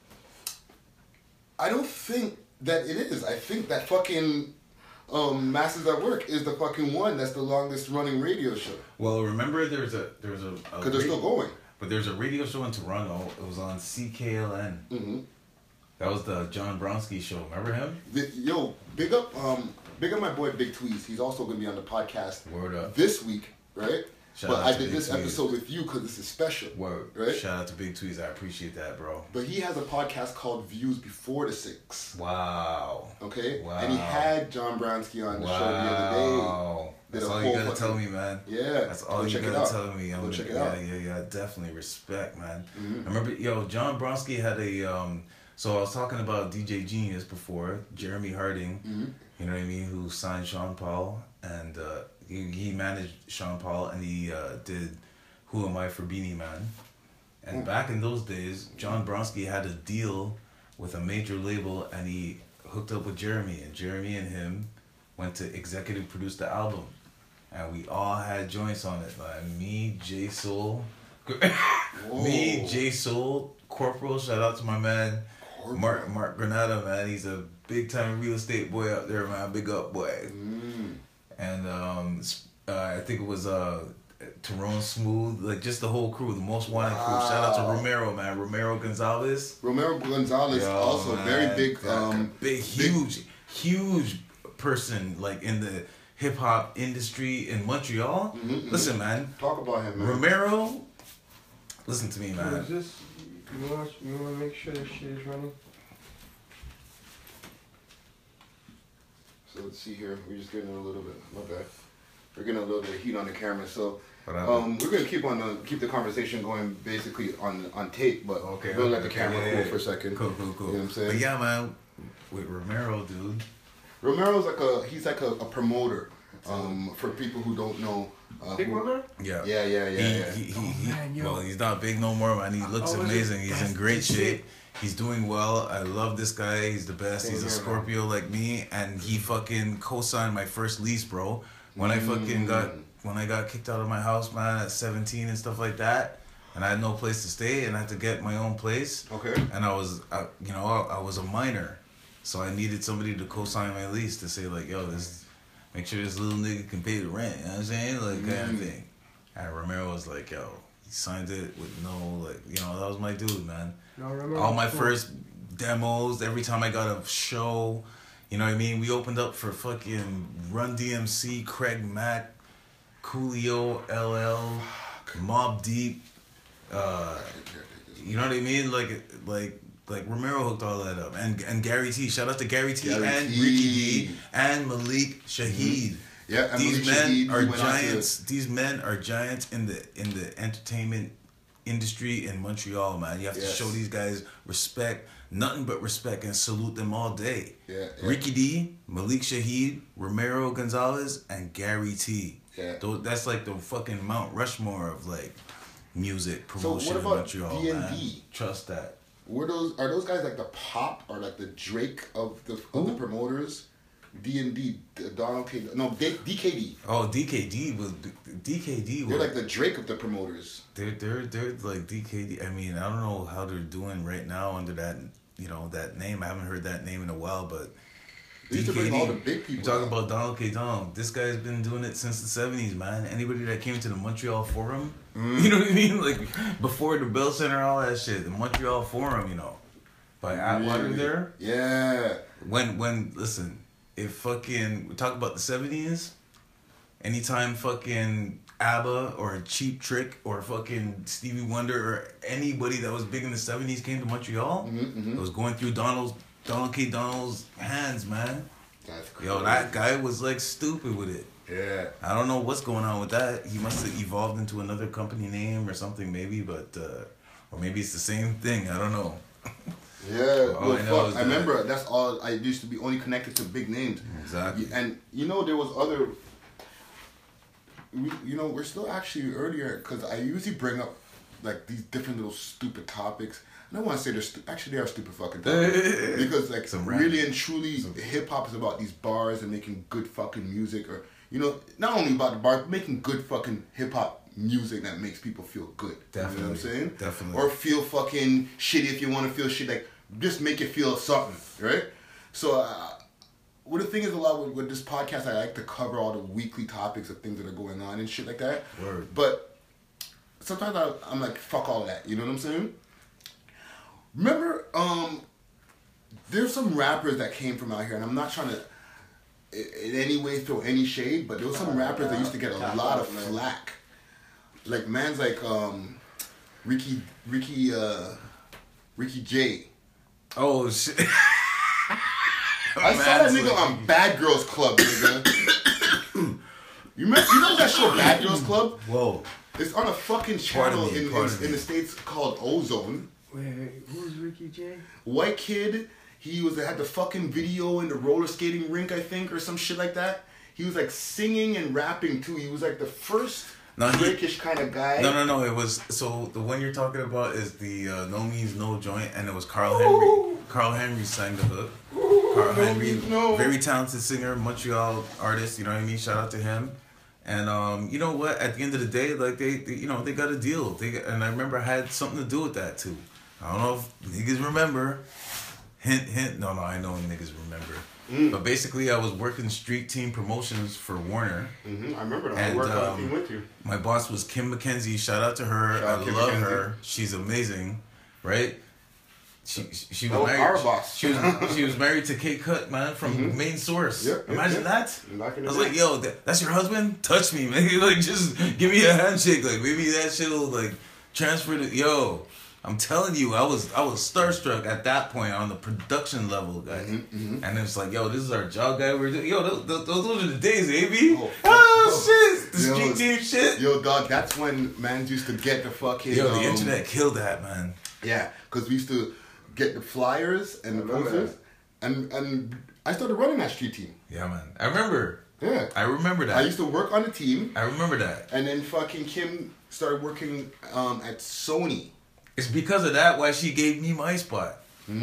I don't think that it is. I think that fucking um, Masters at Work is the fucking one that's the longest running radio show. Well, remember there's a there's a Because they're still going. But there's a radio show in Toronto. It was on C K L N. Mm-hmm. That was the John Bronski show. Remember him? The, yo, big up, um, big up my boy Big Tweez. He's also gonna be on the podcast Word up. this week, right? Shout but out I to did Big this Tweez. episode with you because this is special. Word. Right? Shout out to Big Tweez. I appreciate that, bro. But he has a podcast called Views Before the Six. Wow. Okay? Wow. And he had John Bronsky on the show the other Wow. Did That's a all you whole gotta fucking- tell me, man. day. Yeah. That's all Go you check it gotta out. tell me. I'm Go gonna, check it yeah, out. yeah, yeah. Definitely respect, man. Mhm. I remember, yo, John Bronski had a um, So I was talking about D J Genius before, Jeremy Harding, Mm-hmm. you know what I mean, who signed Sean Paul, and uh, he, he managed Sean Paul, and he uh, did Who Am I for Beanie Man. And back in those days, John Bronski had a deal with a major label, and he hooked up with Jeremy, and Jeremy and him went to executive produce the album. And we all had joints on it. Like me, J Soul, me, J Soul, Corporal, shout out to my man, Corporal. Mark Mark Granada, man. He's a big time real estate boy out there, man. Big up boy. Mm. And um, uh, I think it was uh, Tyrone Smooth, like just the whole crew, the Most Wanted crew. Shout out to Wow. Romero, man. Romero Gonzalez. Romero Gonzalez, Yo, also man, very big, that- um, big, huge, huge person like in the hip hop industry in Montreal. Mhm, mhm. Listen, man, Talk about him, man. Romero. Listen to me, What is man. this? You want you want to make sure this shit is running? So let's see here. We're just getting a little bit. My bad. We're getting a little bit of heat on the camera, so What happened? um, we're gonna keep on the, keep the conversation going basically on on tape, but Okay, we'll let okay, the camera yeah, cool yeah. for a second. Cool, cool, cool. You know what I'm saying? But yeah, man, with Romero, dude. Romero's like a he's like a, a promoter. Um, for people who don't know. Uh, Big who- one there? Yeah. Yeah, yeah, yeah, He, yeah. he, he, Oh, he- man, yo. well, he's not big no more, man. He looks Oh, is it? amazing. He's in That's- great that's shape. it. He's doing well. I love this guy. He's the best. Same He's a here, man. Scorpio like me, and he fucking co-signed my first lease, bro. When I fucking got when I got kicked out of my house, man, at seventeen and stuff like that, and I had no place to stay, and I had to get my own place. Okay. And I was, I, you know, I, I was a minor, so I needed somebody to co-sign my lease to say like, yo, this, make sure this little nigga can pay the rent. You know what I'm saying? Like kind of thing. And Romero was like, yo, he signed it with no, like, you know, that was my dude, man. No, remember? All my first demos, every time I got a show, you know what I mean? We opened up for fucking Run D M C, Craig Mack, Coolio, L L, Mobb Deep, uh, you know what I mean? Like, like, like Romero hooked all that up, and and Gary T. Shout out to Gary T. Gary and T. Ricky D. and Malik Shaheed. Yeah, and These Malik men Shaheed, he are went on to- giants. These men are giants in the in the entertainment industry in Montreal, man. You have to Yes. show these guys respect, nothing but respect, and salute them all day. Yeah, yeah. Ricky D, Malik Shaheed, Romero Gonzalez, and Gary T. Yeah. Those, that's like the fucking Mount Rushmore of like music promotion what in about Montreal, D and man. D? Trust that. Were those are those guys like the Pop or like the Drake of the of the promoters? D and D, Donald K. No, D- DKD. Oh, D K D was D K D was They're like the Drake of the promoters. They're they're they're like D K D. I mean, I don't know how they're doing right now under that you know that name. I haven't heard that name in a while, but They used to bring all the big people You're talking out. about Donald K. Donald. This guy's been doing it since the seventies, man. Anybody that came to the Montreal Forum, Mm. you know what I mean? Like before the Bell Center, all that shit. The Montreal Forum, you know, by Atwater Really? there. Yeah. When when listen, if fucking we talk about the seventies, anytime fucking ABBA or Cheap Trick or fucking Stevie Wonder or anybody that was big in the seventies came to Montreal, Mhm, mhm. it was going through Donald's Donald K. Donald's hands, man. That's crazy. Yo, that guy was like stupid with it. Yeah. I don't know what's going on with that. He must have evolved into another company name or something, maybe, but uh, or maybe it's the same thing. I don't know. Yeah, All well, I know fuck. is I that- remember that's all I used to be only connected to big names. Exactly. And you know there was other. We, you know we're still actually earlier because I usually bring up like these different little stupid topics. I don't want to say they're stu- actually they are stupid fucking topics because like Some really random- and truly hip hop is about these bars and making good fucking music, or you know not only about the bars, but making good fucking hip hop music that makes people feel good. You know what I'm Definitely. saying? Definitely. Or feel fucking shitty if you want to feel shit. Like just make it feel something, right? So. Uh, Well, the thing is, a lot with, with this podcast, I like to cover all the weekly topics of things that are going on and shit like that. Word. But sometimes I, I'm like, fuck all that. You know what I'm saying? Remember, um, there's some rappers that came from out here, and I'm not trying to i- in any way throw any shade, but there was some rappers that used to get a lot of flack. Like man's like um, Ricky, Ricky, uh, Ricky J. Oh shit. I saw that nigga on Bad Girls Club, nigga. you, remember, you know that show Bad Girls Club? Whoa. It's on a fucking Pardon channel me, in, pardon in, in me. the States called Ozone. Wait, who's Ricky J? White kid. He was had the fucking video in the roller skating rink, I think, or some shit like that. He was like singing and rapping too. He was like the first No, he- Drakish kind of guy. No, no, no. It was so the one you're talking about is the uh, No Means No joint, and it was Carl Henry. Carl Henry sang the hook. Carl No Henry, Means No. very talented singer, Montreal artist. You know what I mean? Shout out to him. And um, you know what? At the end of the day, like they, they you know, they got a deal. They got, and I remember I had something to do with that too. I don't know if niggas remember. Hint, hint. No, no, I know niggas remember. Mm. But basically, I was working street team promotions for Warner. Mm-hmm. I remember that. And, I worked on um, a team with you. My boss was Kim McKenzie. Shout out to her. Shout out I Kim love McKenzie. her. She's amazing, right? She she, she was That was married. our boss. She was she was married to Kate Cut, man, from Mhm. Main Source. Yep, yep, Imagine yep. that. Back in I the was day. like, yo, that, that's your husband? Touch me, man. Like, just give me a handshake. Like, maybe that shit will like transfer to yo. I'm telling you, I was I was starstruck at that point on the production level, guys. Mm-hmm, mm-hmm. And it's like, yo, this is our job guy. We're doing, yo, those, those, those are the days, A B. Oh, Oh, fuck. shit, the Yo, street team shit. Yo, dog, that's when man used to get the fucking. Yo, the um, internet killed that, man. Yeah, because we used to get the flyers and I the remember posters, and and I started running that street team. Yeah, man. I remember. Yeah, I remember that. I used to work on the team, I remember that. and then fucking Kim started working um, at Sony. It's because of that why she gave me my spot.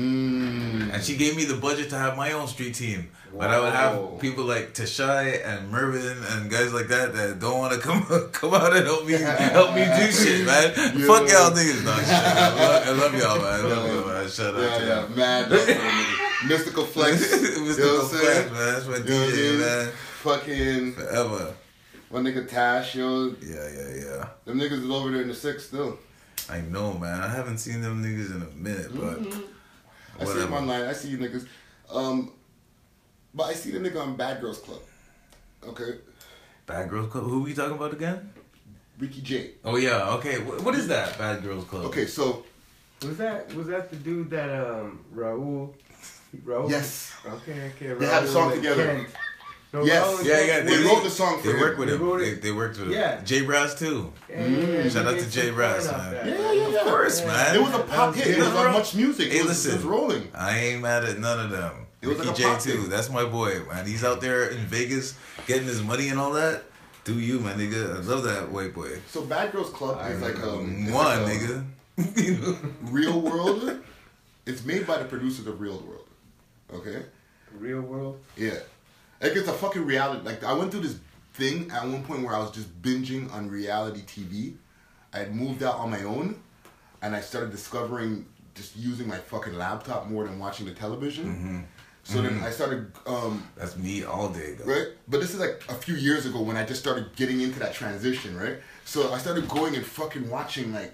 Mm. And she gave me the budget to have my own street team. But I would Whoa. have people like Tashai and Mervin and guys like that that don't want to come come out and help me help me do shit, man. Yeah. Fuck y'all niggas. No, shut up. I love, I love y'all, man. I love y'all, man. Shout out Yeah, to yeah, y'all. mad. love for a nigga. Mystical Flex. Mystical You know what I'm Flex, saying? man. That's my You know what I D J, mean? man. Fucking Forever. my nigga Tash, yo. Yeah, yeah, yeah. Them niggas is over there in the six still. I know, man. I haven't seen them niggas in a minute, but Mm-hmm. I see whatever. him online. I see you niggas. Um, but I see the nigga on Bad Girls Club. Okay, Bad Girls Club. Who we talking about again? Ricky J. Oh yeah. Okay. Wh- What is that? Bad Girls Club. Okay, so Was that was that the dude that um Raul? Raul. yes, Okay, okay. They had a Raul song and together. Kent. No, Yes. Raul and Yeah, Kent. yeah. they They- wrote the song for They him. work with They him. wrote They, it. they worked with him. Yeah. Jay Brass too. Yeah, yeah, yeah, Shout they out to made Jay some Brass, fun off man. that. Yeah, yeah, yeah. Of course, Yeah. man. It was a pop hit. It was on Much Music. Hey, It was, listen. it was rolling. I ain't mad at none of them. It was Ricky like a J pop too. thing. That's my boy, man. He's out there in Vegas getting his money and all that. Do you, man, nigga? I love that white boy. So Bad Girls Club is like um, it's One, like a nigga. You know? Real World. It's made by the producers of Real World. Okay. Real world. Yeah. Like it's a fucking reality. Like I went through this thing at one point where I was just binging on reality T V. I had moved out on my own, and I started discovering just using my fucking laptop more than watching the television. Mm-hmm. So then I started, um, That's me all day, though. right? But this is like a few years ago when I just started getting into that transition, right? So I started going and fucking watching like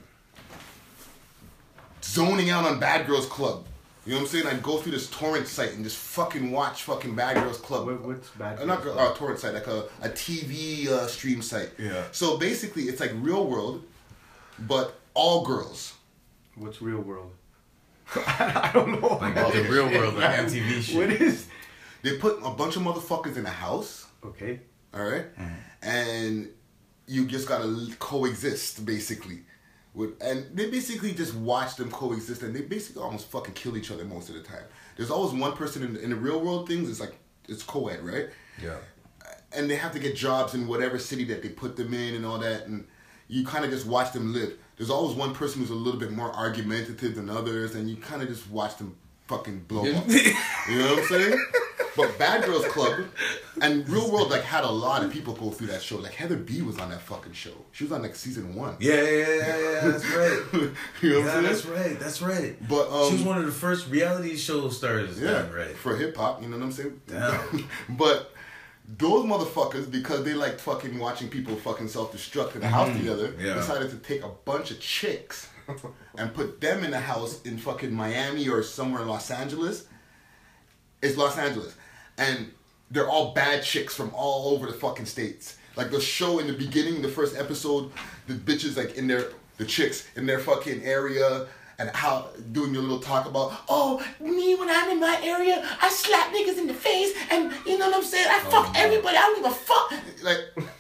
zoning out on Bad Girls Club. You know what I'm saying? I'd go through this torrent site and just fucking watch fucking Bad Girls Club. What, what's bad? Uh, not a uh, torrent site, like a, a T V uh, stream site. Yeah. So basically, it's like Real World, but all girls. What's real world? I don't know. Like the real world, like M T V shit. What is? They put a bunch of motherfuckers in a house, Okay. all right? And you just gotta l- coexist, basically. With, and they basically just watch them coexist, and they basically almost fucking kill each other most of the time. There's always one person in, in the real world things, it's like, it's co-ed, right? Yeah. And they have to get jobs in whatever city that they put them in and all that, and you kind of just watch them live. There's always one person who's a little bit more argumentative than others, and you kind of just watch them fucking blow up. You know what I'm saying? But Bad Girls Club and Real World like had a lot of people go through that show. Like Heather B was on that fucking show. She was on like season one. Yeah, yeah, yeah, yeah, that's right. You know what Yeah, I'm saying? that's right, that's right. But um, she was one of the first reality show stars, yeah, then, right? for hip hop. You know what I'm saying? Damn. But those motherfuckers, because they like fucking watching people fucking self-destruct in the house together, Yeah. decided to take a bunch of chicks and put them in a house in fucking Miami or somewhere in Los Angeles. It's Los Angeles. And they're all bad chicks from all over the fucking states. Like the show in the beginning, the first episode, the bitches like in their, the chicks in their fucking area, and how doing your little talk about, oh, me when I'm in my area, I slap niggas in the face, and you know what I'm saying? I fuck Oh, no. everybody. I don't give a fuck. Like,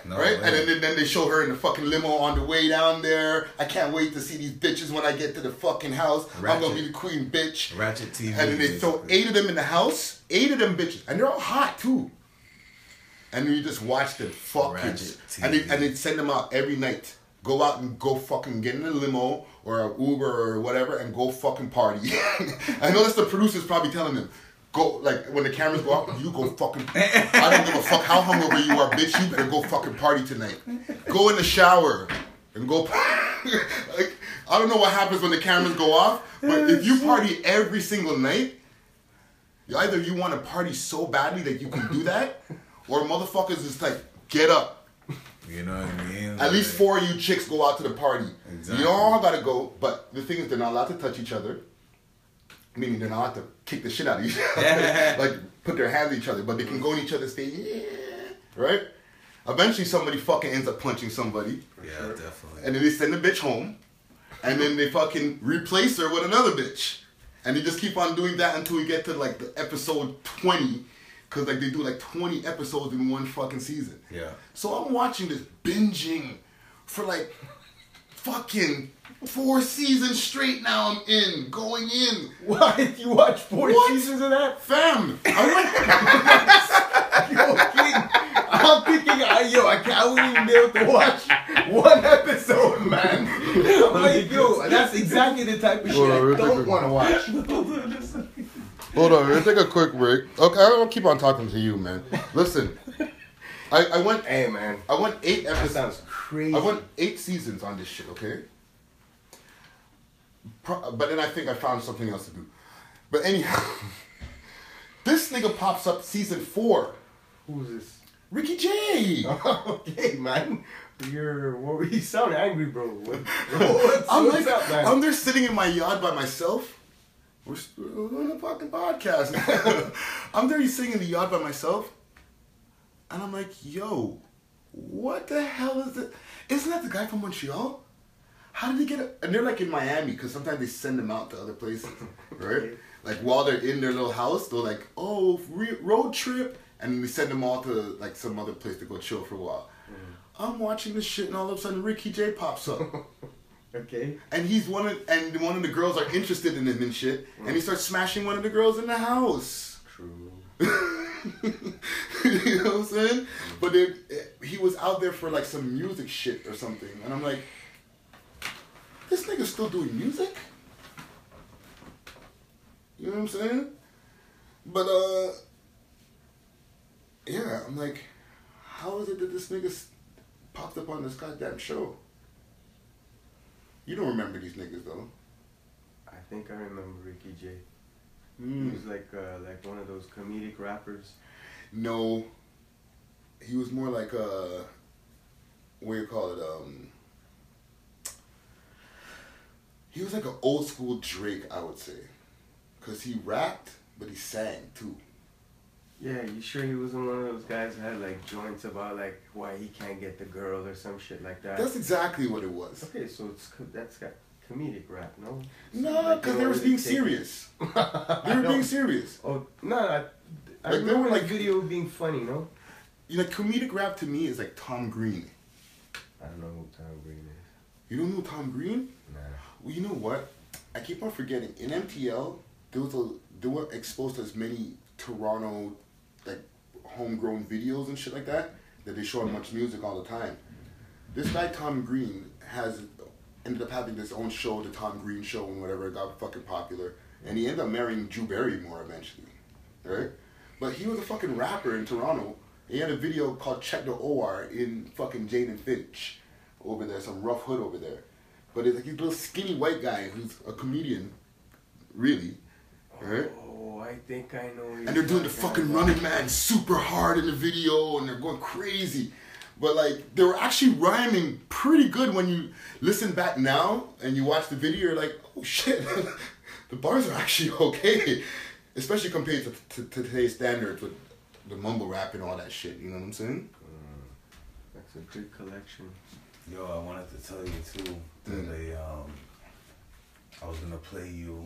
No right? way. And then, then they show her in the fucking limo on the way down there. I can't wait to see these bitches when I get to the fucking house. Ratchet. I'm gonna be the queen bitch. Ratchet T V. And then they throw basically. eight of them in the house. Eight of them bitches. And they're all hot too. And then you just watch them fucking. Ratchet And they, T V. and they send them out every night. Go out and go fucking get in a limo or an Uber or whatever and go fucking party. I know that's the producers probably telling them. Go, like, when the cameras go out, you go fucking, I don't give a fuck how hungover you are, bitch, you better go fucking party tonight. Go in the shower and go, like, I don't know what happens when the cameras go off, but if you party every single night, either you want to party so badly that you can do that, or motherfuckers just like, get up. You know what I mean? At Like, least four of you chicks go out to the party. Exactly. You all gotta go, but the thing is they're not allowed to touch each other. Meaning they're not allowed to kick the shit out of each other. Like, put their hands at each other. But they can go in each other's face. Yeah. Right? Eventually somebody fucking ends up punching somebody. Yeah, definitely. And then they send the bitch home. And then they fucking replace her with another bitch. And they just keep on doing that until we get to, like, the episode twenty. Because, like, they do, like, twenty episodes in one fucking season. Yeah. So I'm watching this binging for, like, fucking four seasons straight now. I'm in, going in. What? You watch four What? seasons of that? Fam, I Yo, King, I'm thinking, I, yo, I can't I wouldn't even be able to watch one episode, man. I'm like, yo, that's exactly the type of shit Hold on, I real don't quick. want to watch. went. Hold on, we're gonna take a quick break. Okay, I'm gonna keep on talking to you, man. Listen, I, I went, Hey, man, I went eight that episodes. sounds crazy. I went eight seasons on this shit, okay? Pro- but then I think I found something else to do. But anyhow, this nigga pops up season four. Who's this? Ricky J. Okay, man. You're, what, you sound angry, bro. What, what's, I'm what's like, up, man? I'm there sitting in my yard by myself. We're still doing a fucking podcast. I'm there sitting in the yard by myself. And I'm like, yo, what the hell is it? Isn't that the guy from Montreal? How did he get it? And they're like in Miami because sometimes they send them out to other places, right? Like while they're in their little house, they're like, oh, re- road trip. And then they send them all to like some other place to go chill for a while. Mm. I'm watching this shit and all of a sudden Ricky J pops up. Okay. And he's one of, and one of the girls are interested in him and shit. Mm. And he starts smashing one of the girls in the house. True. You know what I'm saying? But then he was out there for like some music shit or something. And I'm like, this nigga's still doing music? You know what I'm saying? But, uh, yeah, I'm like, how is it that this nigga s- popped up on this goddamn show? You don't remember these niggas, though. I think I remember Ricky J. Mm. He was like uh, like one of those comedic rappers. No. He was more like a, what do you call it, um... He was like an old school Drake, I would say. Because he rapped, but he sang, too. Yeah, you sure he wasn't one of those guys that had like joints about like why he can't get the girl or some shit like that? That's exactly what it was. Okay, so it's co- that's got comedic rap, no? No, Like, because you they know, were they being take- serious. They I were being don't- serious. Oh no, I, I Like, they remember were like like- video being funny, no? You know, comedic rap to me is like Tom Green. I don't know who Tom Green is. You don't know Tom Green? Nah. Well, you know what? I keep on forgetting. In M T L, there was a they were exposed to as many Toronto like homegrown videos and shit like that that they show on Much Music all the time. This guy Tom Green has ended up having his own show, the Tom Green Show, and whatever. It got fucking popular, and he ended up marrying Drew Barrymore eventually, right? But he was a fucking rapper in Toronto. He had a video called Check the O R in fucking Jane and Finch over there, some rough hood over there. But it's like he's a little skinny white guy who's a comedian, really, right? Oh, I think I know. And they're doing the fucking Running Man super hard in the video, and they're going crazy. But like, they were actually rhyming pretty good when you listen back now and you watch the video. You're like, oh shit, the bars are actually okay, especially compared to, to, to today's standards with the mumble rap and all that shit. You know what I'm saying? Mm, that's a good collection. Yo, I wanted to tell you too that Mm. they, um, I was gonna play you,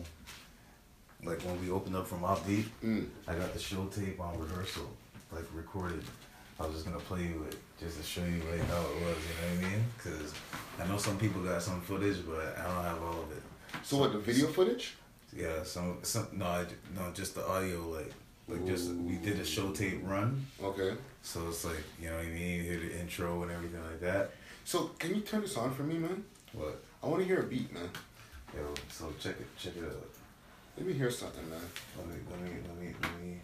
like when we opened up from Offbeat, Mm. I got the show tape on rehearsal, like recorded. I was just gonna play you it just to show you like how it was. You know what I mean? Because I know some people got some footage, but I don't have all of it. So what, the video footage? Yeah, some some no, I, no, just the audio. Like like just we did a show tape run. Okay. So it's like, you know what I mean? You hear the intro and everything like that. So can you turn this on for me, man? What? I want to hear a beat, man. Yo, so check it, check it out. Let me hear something, man. Let me, let me, let me, let me.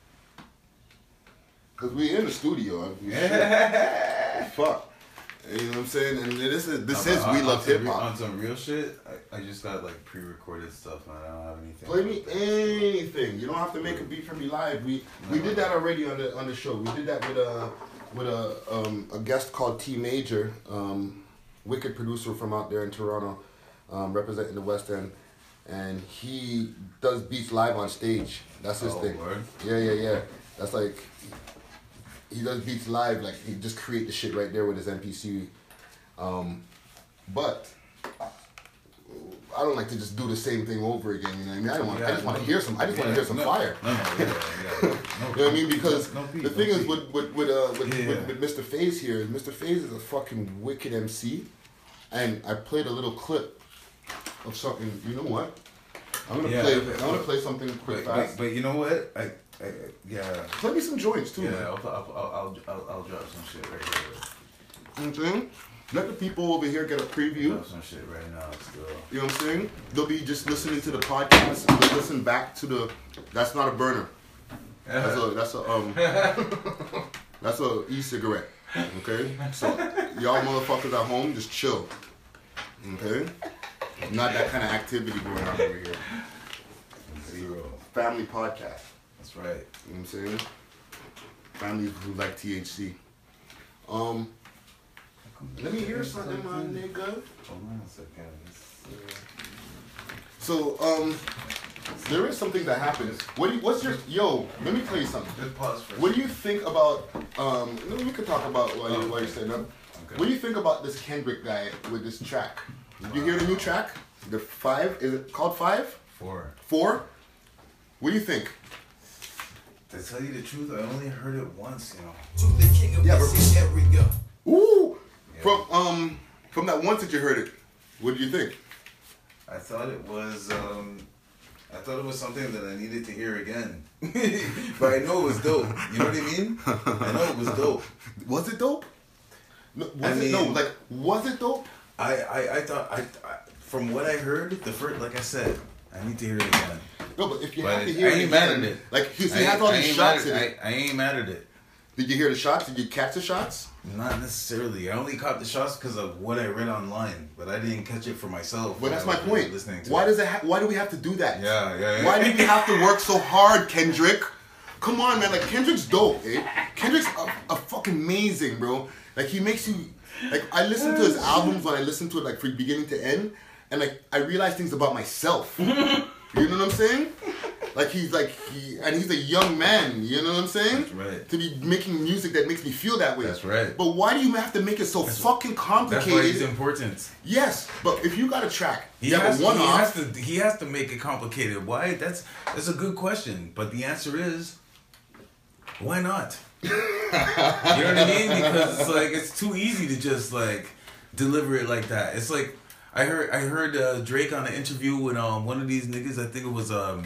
Cause we in the studio. We Fuck. You know what I'm saying? And this is this No, is on, We on Love some Hip real- Hop. On some real shit, I, I just got like pre-recorded stuff, man. I don't have anything. Play me anything. You don't have to make a beat for me live. We we did that already on the on the show. We did that with a with a um, a guest called T Major, um, wicked producer from out there in Toronto, um, representing the West End, and he does beats live on stage. That's his Oh, thing. word? Yeah, yeah, yeah. That's like he does beats live. Like he just create the shit right there with his M P C. Um, but I don't like to just do the same thing over again. You know what I mean? I don't want. I just want to hear some. I just want to hear some no, fire. No, no, yeah, yeah, yeah. No, You know what I mean? Because no beat, the no thing is beat. with with with, uh, with, Yeah. with with Mister FaZe here, Mister FaZe is a fucking wicked M C, and I played a little clip of something. You know what? I'm gonna Yeah, play. but- I'm gonna play something quick, But, fast. but, but you know what? I, I yeah. Play me some joints too, Yeah, man. I'll, I'll, I'll, I'll, I'll drop some shit right here. You know what I'm saying? Let the people over here get a preview. Drop some shit right now, still. You know what I'm saying? They'll be just listening to the podcast. They'll listen back to the. That's not a burner. That's a. That's a. Um. That's a e-cigarette. Okay. So y'all motherfuckers at home, just chill. Okay. Not that kind of activity going on over here. Zero. Family podcast. That's right. You know what I'm saying? Families who like T H C. Um. Let me hear something, my nigga. Hold on a second. It's, uh, So, um, there is something that happens. What do you, what's your, yo, let me tell you something. Just pause for a What do you think about, um, no, we could talk about while, you, while you're setting up. Okay. What do you think about this Kendrick guy with this track? Did you hear the new track? The Five, is it called Five? Four. Four? What do you think? To tell you the truth, I only heard it once, you know. To the king of Yeah, this but- area. Ooh! Yeah. From, um, from that once that you heard it, what do you think? I thought it was, um, I thought it was something that I needed to hear again. But I know it was dope. You know what I mean? I know it was dope. Was it dope? No, was I it, no, mean- like, was it dope? I, I, I thought, I, I, from what I heard, the first, like I said, I need to hear it again. No, but if you But have to I hear it ain't mad again, at it. like, he, I he has ain't- all I these ain't shots mad in at, it. I, I ain't mad at it. Did you hear the shots? Did you catch the shots? Not necessarily. I only caught the shots because of what I read online, but I didn't catch it for myself. But when that's I my was really point. Listening to Why it. does it? Ha- why do we have to do that? Yeah, yeah, yeah. Why do we have to work so hard, Kendrick? Come on, man. Like Kendrick's dope, eh? Kendrick's a, a fucking amazing, bro. Like he makes you. Like I listen to his albums when I listen to it like from beginning to end, and like I realize things about myself. You know what I'm saying? Like he's like he and he's a young man. You know what I'm saying? That's right. To be making music that makes me feel that way. That's right. But why do you have to make it so fucking That's complicated? why he's important. Yes, but if you got a track, He you have has, a one he off. has to. He has to make it complicated. Why? That's that's a good question. But the answer is, why not? You know what I mean? Because it's like it's too easy to just like deliver it like that. It's like I heard I heard uh, Drake on an interview with um one of these niggas. I think it was um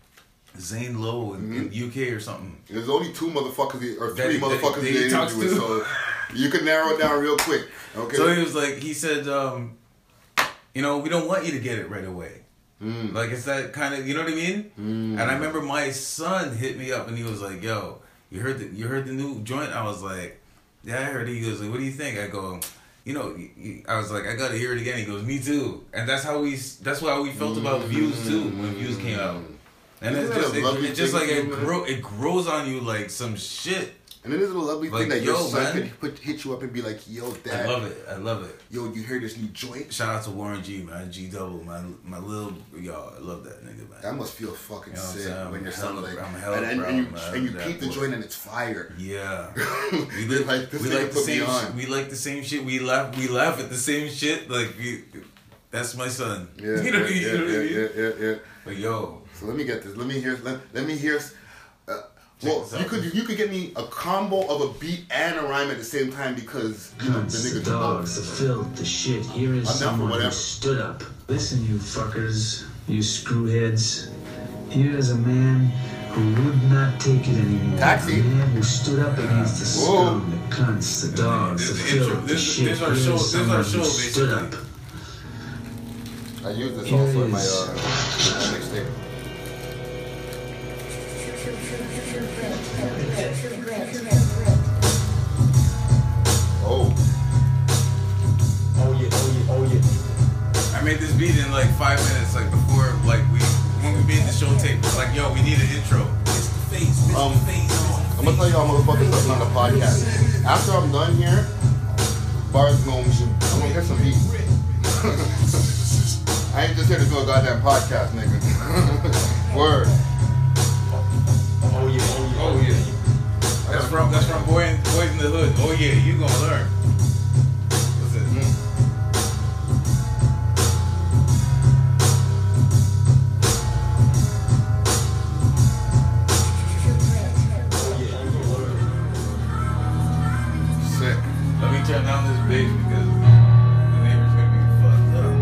Zane Lowe in, in U K or something. There's only two motherfuckers he- or That three he- that he- motherfuckers that he he interviewed talks with, to. so you can narrow it down real quick. Okay. So he was like, he said, um, you know, we don't want you to get it right away. Mm. Like it's that kind of, you know what I mean? Mm. And I remember my son hit me up and he was like, "Yo, you heard the you heard the new joint?" I was like, "Yeah, I heard it." He goes like, "What do you think?" I go, "You know," I was like, "I gotta hear it again." He goes, "Me too." And that's how we that's how we felt about Views too when Views came out. And Isn't it's that just a it, lovely it's just thing like too, it man? grow it grows on you like some shit. And it is a lovely Like, thing that your yo, son man. could put, hit you up and be like, "Yo, dad, I love it. I love it. yo, you heard this new joint? Shout out to Warren G, man. G double, my my little y'all. I love that nigga, man. That must feel fucking You know what I'm sick saying? when your I'm son hella- like, I'm hella and, and, proud, and you man, and you of that peep the boy. joint and it's fire. Yeah, we You're like, like, this we nigga like the put me same. on. Sh- we like the same shit. We laugh. We laugh at the same shit. Like we, that's my son. Yeah, you know yeah, what I mean? yeah, You know what I yeah, mean? yeah, yeah, yeah. But yo, So let me get this. Let me hear. Let, let me hear. Uh, Well, you could you could get me a combo of a beat and a rhyme at the same time because you know the Cunts, nigga the dogs, the filth, the shit. Here is I'm down for someone who whatever. stood up. Listen, you fuckers, you screwheads. Here is a man who would not take it anymore. Taxi. A man who stood up against the Whoa. scum, the cunts, the dogs, the This is the intro. filth, the This- shit. this is our Here show- is this is our someone show, who stood basically. up. I use this Here also in my is- uh mixtape. Oh, Oh yeah, oh yeah, oh yeah. I made this beat in like five minutes, like before, like we when we made the show tape. It's like, yo, we need an intro. um, I'm gonna tell y'all motherfuckers something on the podcast. After I'm done here, bars gonna I'm gonna get some beat. I ain't just here to do a goddamn podcast, nigga. Word. Oh yeah, oh yeah. Oh yeah, that's from that's from Boy in, Boys in the Hood. Oh yeah, you gonna learn. What's it? Mm. Sick. Let me turn down this bass because the neighbor's gonna be fucked up.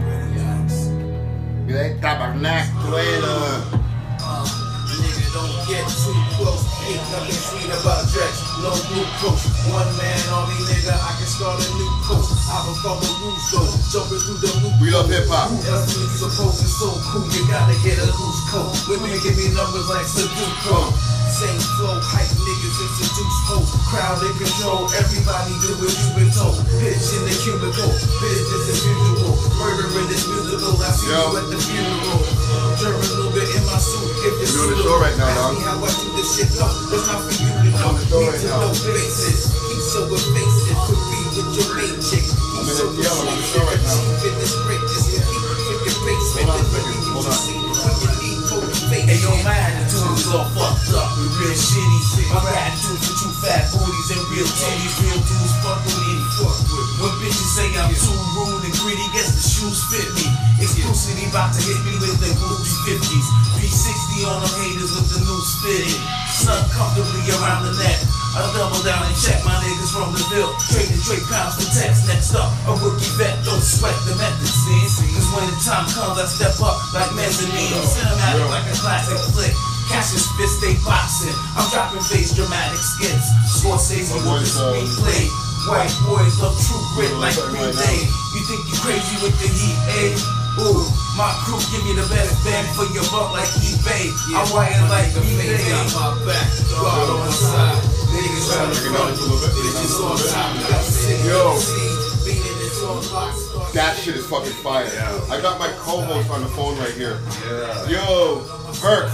It ain't tabernacular. Nigga, don't get too close. Ain't nothing sweet about Drex. No glucose. One man army, nigga. I can start a new coast. I become a Russo. Jumping through the loop. We love hip hop. Else you suppose it's so cool. You gotta get a loose coat. Women give me numbers like Sudoku. Same flow, hype niggas introduce hoes. Crowd in control, everybody do what you've been told. Bitch in the cubicle, business as usual. Murder in this musical, I see Yo. you at the funeral. Jerk a little bit in my suit if it's We're doing the suitable. show right now, Ask dog. me how I do this shit, though. It's not for you to know. on the show Need right to now. know basis. Keep so evasive, could be with your main chick. I'm in So the- yeah, I'm on the show right now. Fitness greatness, keep in your basement. Hold on a Then second, you hold can on. see when you need motivation. Hey, yo, my attitude is all fucked up and real shitty. My attitude for two fat booties and real titties. Real dudes fuck with me. When bitches say I'm too rude and greedy, guess the shoes fit me. Exclusively about to hit me with the goofy fifties. three sixty on them haters with the noose fitted. Sun comfortably around the neck. I double down and check my niggas from the bill. Trading straight pounds for text. Next up, a rookie vet. Don't sweat the method, see? Cause when the time comes, I step up like mezzanine. Cinematic like a classic flick. Cassius fist, they boxing. I'm dropping face, dramatic skits. Scorsese with the screenplay. White boys love true grit like Green Day. You think you crazy with the heat, eh? Ooh, my crew give me the best bang for your buck like eBay. I'm wired like eBay. Got my back, guard on my side. Niggas trying to front, bitches on top. Got sick, Yo. beating it on lock. That shit is fucking fire. I got my co-host on the phone right here. Yeah. Yo, Herc.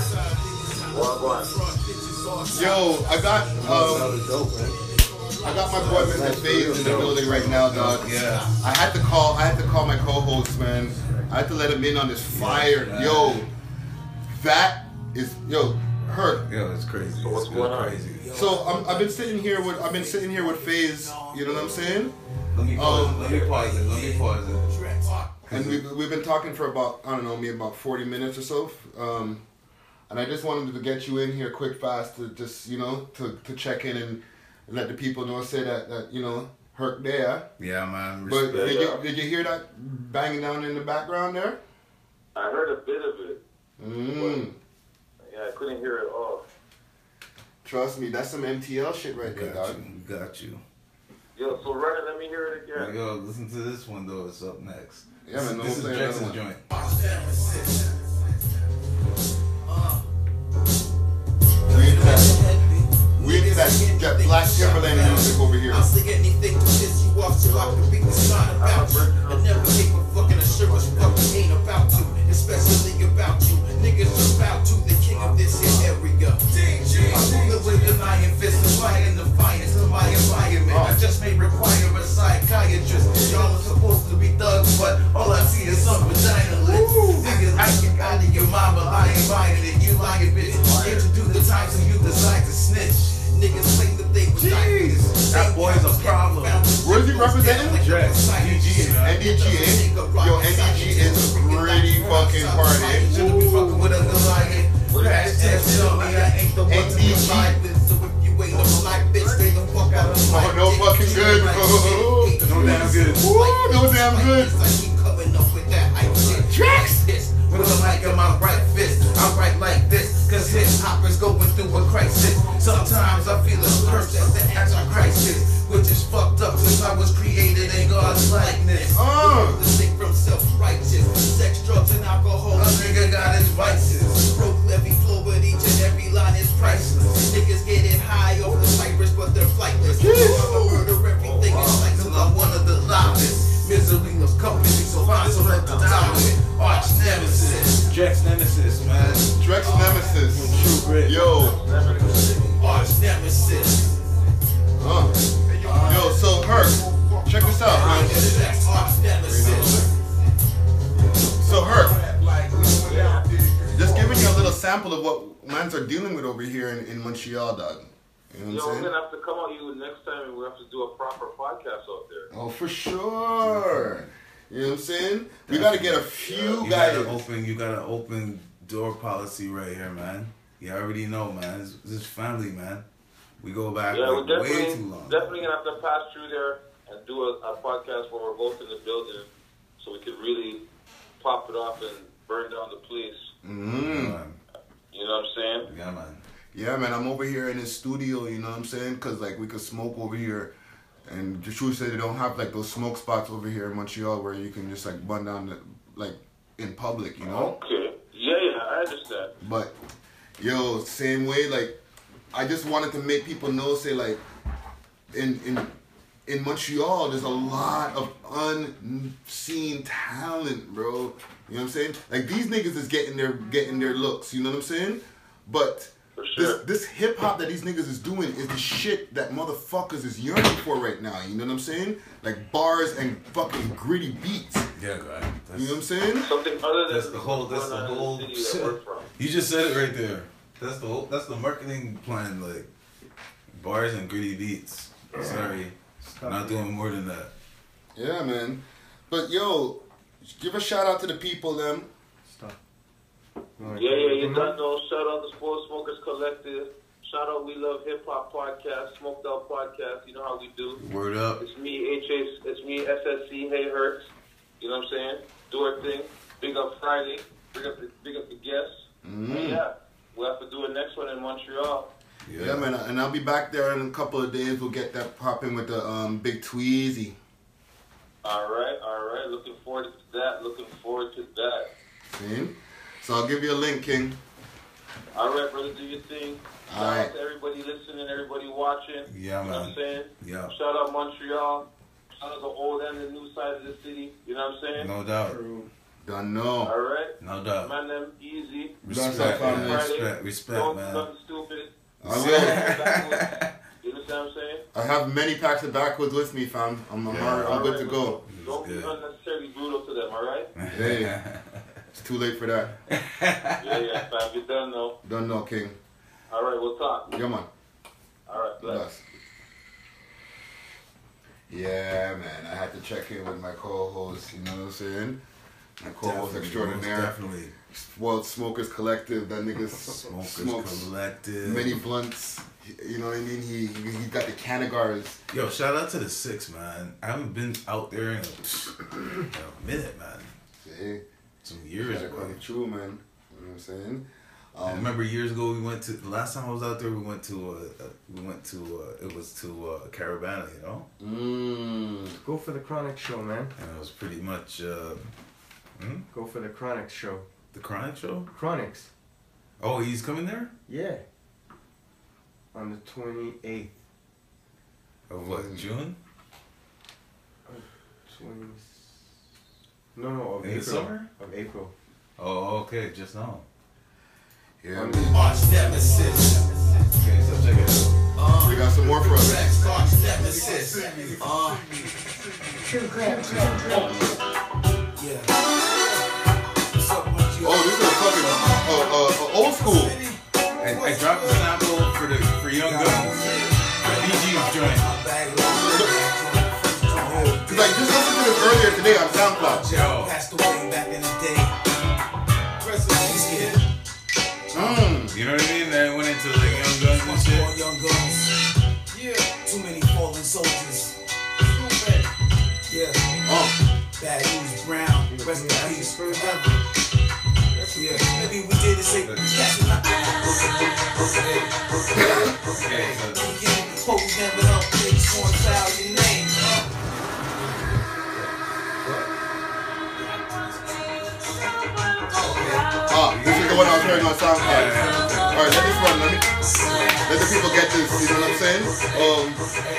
Yo, I got um, I got my boy Mister Faze in the building right now, dog. Yeah. I had to call. I had to call my co-host, man. I had to let him in on this fire. Yo, that is yo, Herc. Yo, it's crazy. What's going on? Crazy. So I'm, I've been sitting here with I've been sitting here with Faze. You know what I'm saying? Let me pause Um, it. Let me pause it. Let me pause it. And we've, we've been talking for about, I don't know, maybe about forty minutes or so. Um, and I just wanted to get you in here quick, fast, to just, you know, to, to check in and let the people know, say that, that you know, Herc there. Yeah, man. But Respect. did you, did you hear that banging down in the background there? I heard a bit of it. Mm. Yeah, I couldn't hear it all. Trust me, that's some M T L shit right there, Got dog. you. Got you. Yo, so run it, let me hear it again. Yo, listen to this one though. It's up next. Yeah, man, no This is play Jackson's another one. joint. We need that, we need that, that Black Timberland music over here. I'll say anything to piss you off so I can be the sign about you. And never take a fucking assurance fucking ain't about you, especially about you. Niggas just bow to the king of this here area. I'm moving with an iron fist, fighting the finest of my environment. I just may require a psychiatrist. Y'all are supposed to be thugs, but all I see is some vagina lips. Niggas like you out of your mama, I ain't buying it. You lying bitch. Get to do the time so you decide to snitch. Niggas claim that they was diapers. That boy's a problem. Where's he representing? Drex. N D G A. Yo, N D G is pretty fucking party. Shouldn't be fucking with a lion. Crash test on me, I ain't the one N to D be G lying. damn good. I keep coming up with that hype shit. Tracks. With a mic in my right fist, I write like this, cause hip hop is going through a crisis. Sometimes I feel as cursed as the Antichrist is, which is fucked up since I was created in God's likeness. Uh. The sick from self-righteous, sex, drugs, and alcohol. A nigga got his vices. Broke levy flow, but each and every line is priceless. Niggas getting high off the Cypress, but they're flightless. So I'ma murder everything in sight till I'm one of the loudest. Misery of company, so fine, so let the dominant arch nemesis. Drex Nemesis, man. Drex Nemesis. True grit. Yo. Arch nemesis. Uh. Yo, so Herc, check this out, man. Arch nemesis. So Herc, just giving you a little sample of what mans are dealing with over here in, in Montreal, dog. You know Yo, what we're I'm saying? gonna have to come on you next time and we have to do a proper podcast out there. Oh, for sure. You know what I'm saying? We gotta get a few You guys. gotta open. You got an open door policy right here, man. You already know, man. This this is family, man. We go back Yeah, we're like, way definitely, too long. definitely gonna have to pass through there and do a, a podcast where we're both in the building so we could really pop it off and burn down the place. Mm. Yeah, man. You know what I'm saying? Yeah, man. Yeah, man, I'm over here in his studio, you know what I'm saying? Because, like, we could smoke over here. And the truth said they don't have, like, those smoke spots over here in Montreal where you can just, like, bun down, the, like, in public, you know? Okay. Yeah, yeah, I understand. But, yo, same way, like, I just wanted to make people know, say, like, in in in Montreal, there's a lot of unseen talent, bro. You know what I'm saying? Like, these niggas is getting their getting their looks, you know what I'm saying? But For sure. this this hip hop that these niggas is doing is the shit that motherfuckers is yearning for right now. You know what I'm saying? Like bars and fucking gritty beats. Yeah, God. That's, You know what I'm saying? Something other than That's the whole- that's going the on in whole city that shit. we're from. You just said it right there. That's the whole. That's the marketing plan. Like bars and gritty beats. Sorry, not doing more than that. Yeah, man. But yo, give a shout out to the people, them. Stop. Yeah, yeah, you done know. Shout out the Sports Smokers Collective. Shout out We Love Hip Hop Podcast, Smoked Out Podcast. You know how we do. Word up. It's me, H A. It's me, S S C. Hey Hertz. You know what I'm saying? Do our thing. Big up Friday. Big up the, big up the guests. Mm. And yeah, we'll have to do a next one in Montreal. Yeah, Yeah, man, and I'll be back there in a couple of days. We'll get that popping with the um, Big Tweezy. All right, all right. Looking forward to that. Looking forward to that. See? So I'll give you a link, King. All right, brother, do your thing. Shout All right. out to everybody listening, everybody watching. Yeah, You know what man. I'm saying? Yeah. Shout out Montreal. Shout out the old and the new side of the city. You know what I'm saying? No doubt. Done know. All right. No doubt. Man, them easy. That's Respect, how man. family. Respect, respect, Don't do man. nothing stupid. I will. You understand what I'm saying? I have many packs of backwoods with me, fam. I'm, I'm, Yeah. alright, I'm good to go. Don't be Good. unnecessarily brutal to them, all right? Hey, it's too late for that. Yeah, yeah, fam. You're done, though. Done know, King. All right, we'll talk. Come on. All right, bless. Bless. Yeah, man. I had to check in with my co-host. You know what I'm saying? My co-host Definitely, extraordinaire. most Definitely. World Smokers Collective. That nigga Smokers smokes Collective. many blunts. You know what I mean? He he, he got the Canagars. Yo, shout out to the Six, man. I haven't been out there in a, in a minute, man. See? Some years Gotta ago. come true, man. You know what I'm saying? I Um, remember years ago we went to the last time I was out there. We went to uh, uh, we went to uh, it was to uh, Caravana, you know, Mmm. Go for the Chronic show, man. and it was pretty much uh, hmm? Go for the Chronic show. the Chronic show. Chronics. Oh, he's coming there. Yeah. On the twenty-eighth. Of what? June? twenty No, no, of In the April. summer? Of April. Oh, okay, just now. Yeah, On man. Arch nemesis. Okay, so check it out. Uh, We got some more for us. Rex, arch nemesis. Uh, yeah. What's up with you? Oh, this is fucking uh, uh, uh, old school. I, I dropped the sample for the for Young Guns. The B G's joint. Cause I just listened to this earlier today on SoundCloud. Yo. Passed away back in the day. Rest in peace, kid. Mmm. You know what I mean? Then I went into like Young Guns and More shit. young guns. Yeah. Too many fallen soldiers. Yeah. Oh. Back Rest in peace forever. Yeah, maybe we did it, say, that's not. Hoes never help niggas on thousand names. Ah, this is the one I was hearing on SoundCloud. Alright, let this run, let me let the people get this, you know what I'm saying? Um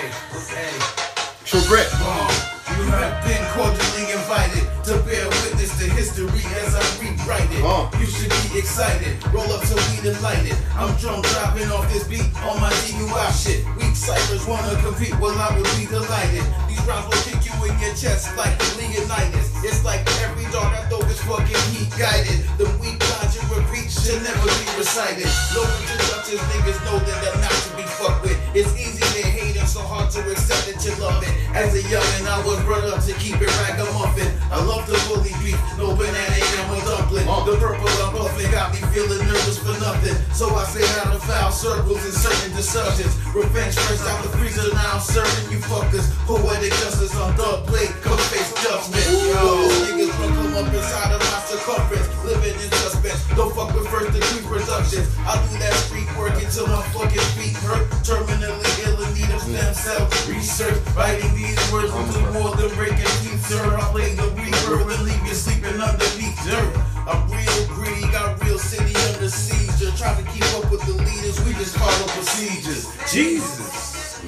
True Grit. You have been cordially invited to bear witness to history as I rewrite it. Uh. You should be excited. Roll up so we delighted. I'm drunk driving off this beat on my D U I shit. Weak ciphers wanna compete, well I would be delighted. These rhymes will kick you in your chest like Leonidas. It's like every dog I throw is fucking heat guided. The weak lines you repeat should never be recited. No introductions, niggas know that they're not to be fucked with. It's easy to hate and so hard to accept that you love it. As a youngin', I was brought up to keep it ragamuffin. I love the bully beef, no banana and a dumpling. The purple I'm puffin' got me feeling nervous for nothing. So I say out of foul circles and certain discussions. Revenge first out the freezer, now I'm serving you fuckers. Poetic justice on dub blade, come face judgment. Yo, this niggas run come up inside of my circumference. Living in suspense, don't fuck with first degree productions. I do that street work until my fucking feet hurt. Terminally ill in need of stem cell research. Writing these words will do more than breaking teeth, sir. I play the reverb and leave you sleeping underneath dirt. I'm real greedy, got real city under siege. Trying to keep up with the leaders, we just follow procedures. Jesus.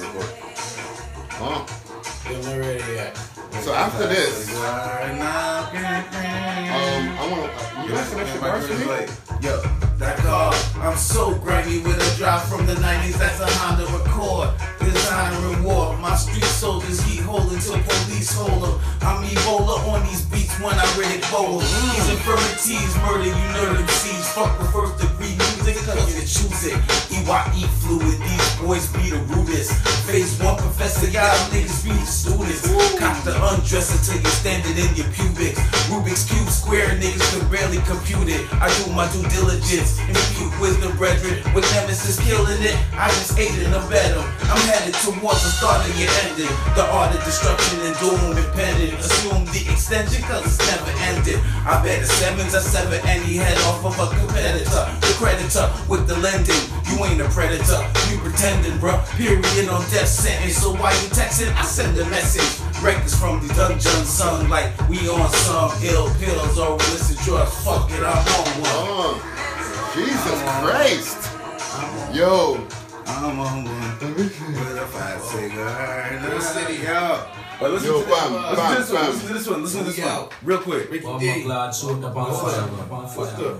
Huh. You're ready yet. So after this, um, um, I wanna uh, you gonna finish the verse for me? Yo, that car, I'm so grimy with a drive from the nineties, that's a Honda Accord. Design and reward, my street soldiers heat holding till police hold them. I'm Ebola on these beats when I read it bowl. These infirmities murder you nerd M Cs. Fuck with first degree music, cause you choose it. E Y E fluid, these boys be the rudest. Phase one professor, y'all niggas be the students. Cock the undress until you're standing in your pubic. Rubik's Cube square, niggas can barely compute it. I do my due diligence, impute wisdom, brethren. With Nemesis killing it, I just ate it and abet him. I'm headed towards the start of your ending. The art of destruction and doom impending. Assume the extension, cause it's never ended. I bet the sevens, I sever any head off of a competitor. The creditor with the lending. You ain't a predator, you pretending, bruh. Period on death sentence. So why you texting? I send a message. Records from the dungeon sung like we on some ill pills or illicit drugs. Fuck it, I'm on one. Oh, Jesus Christ. Yo. I'm on one. With a five cigar. No city, yo. But listen Yo, to this fam, one. fam, Listen to fam. this one. Listen to this one. Listen to this one. Real quick. Ricky Well, D. I'm glad so the bonfire, bonfire.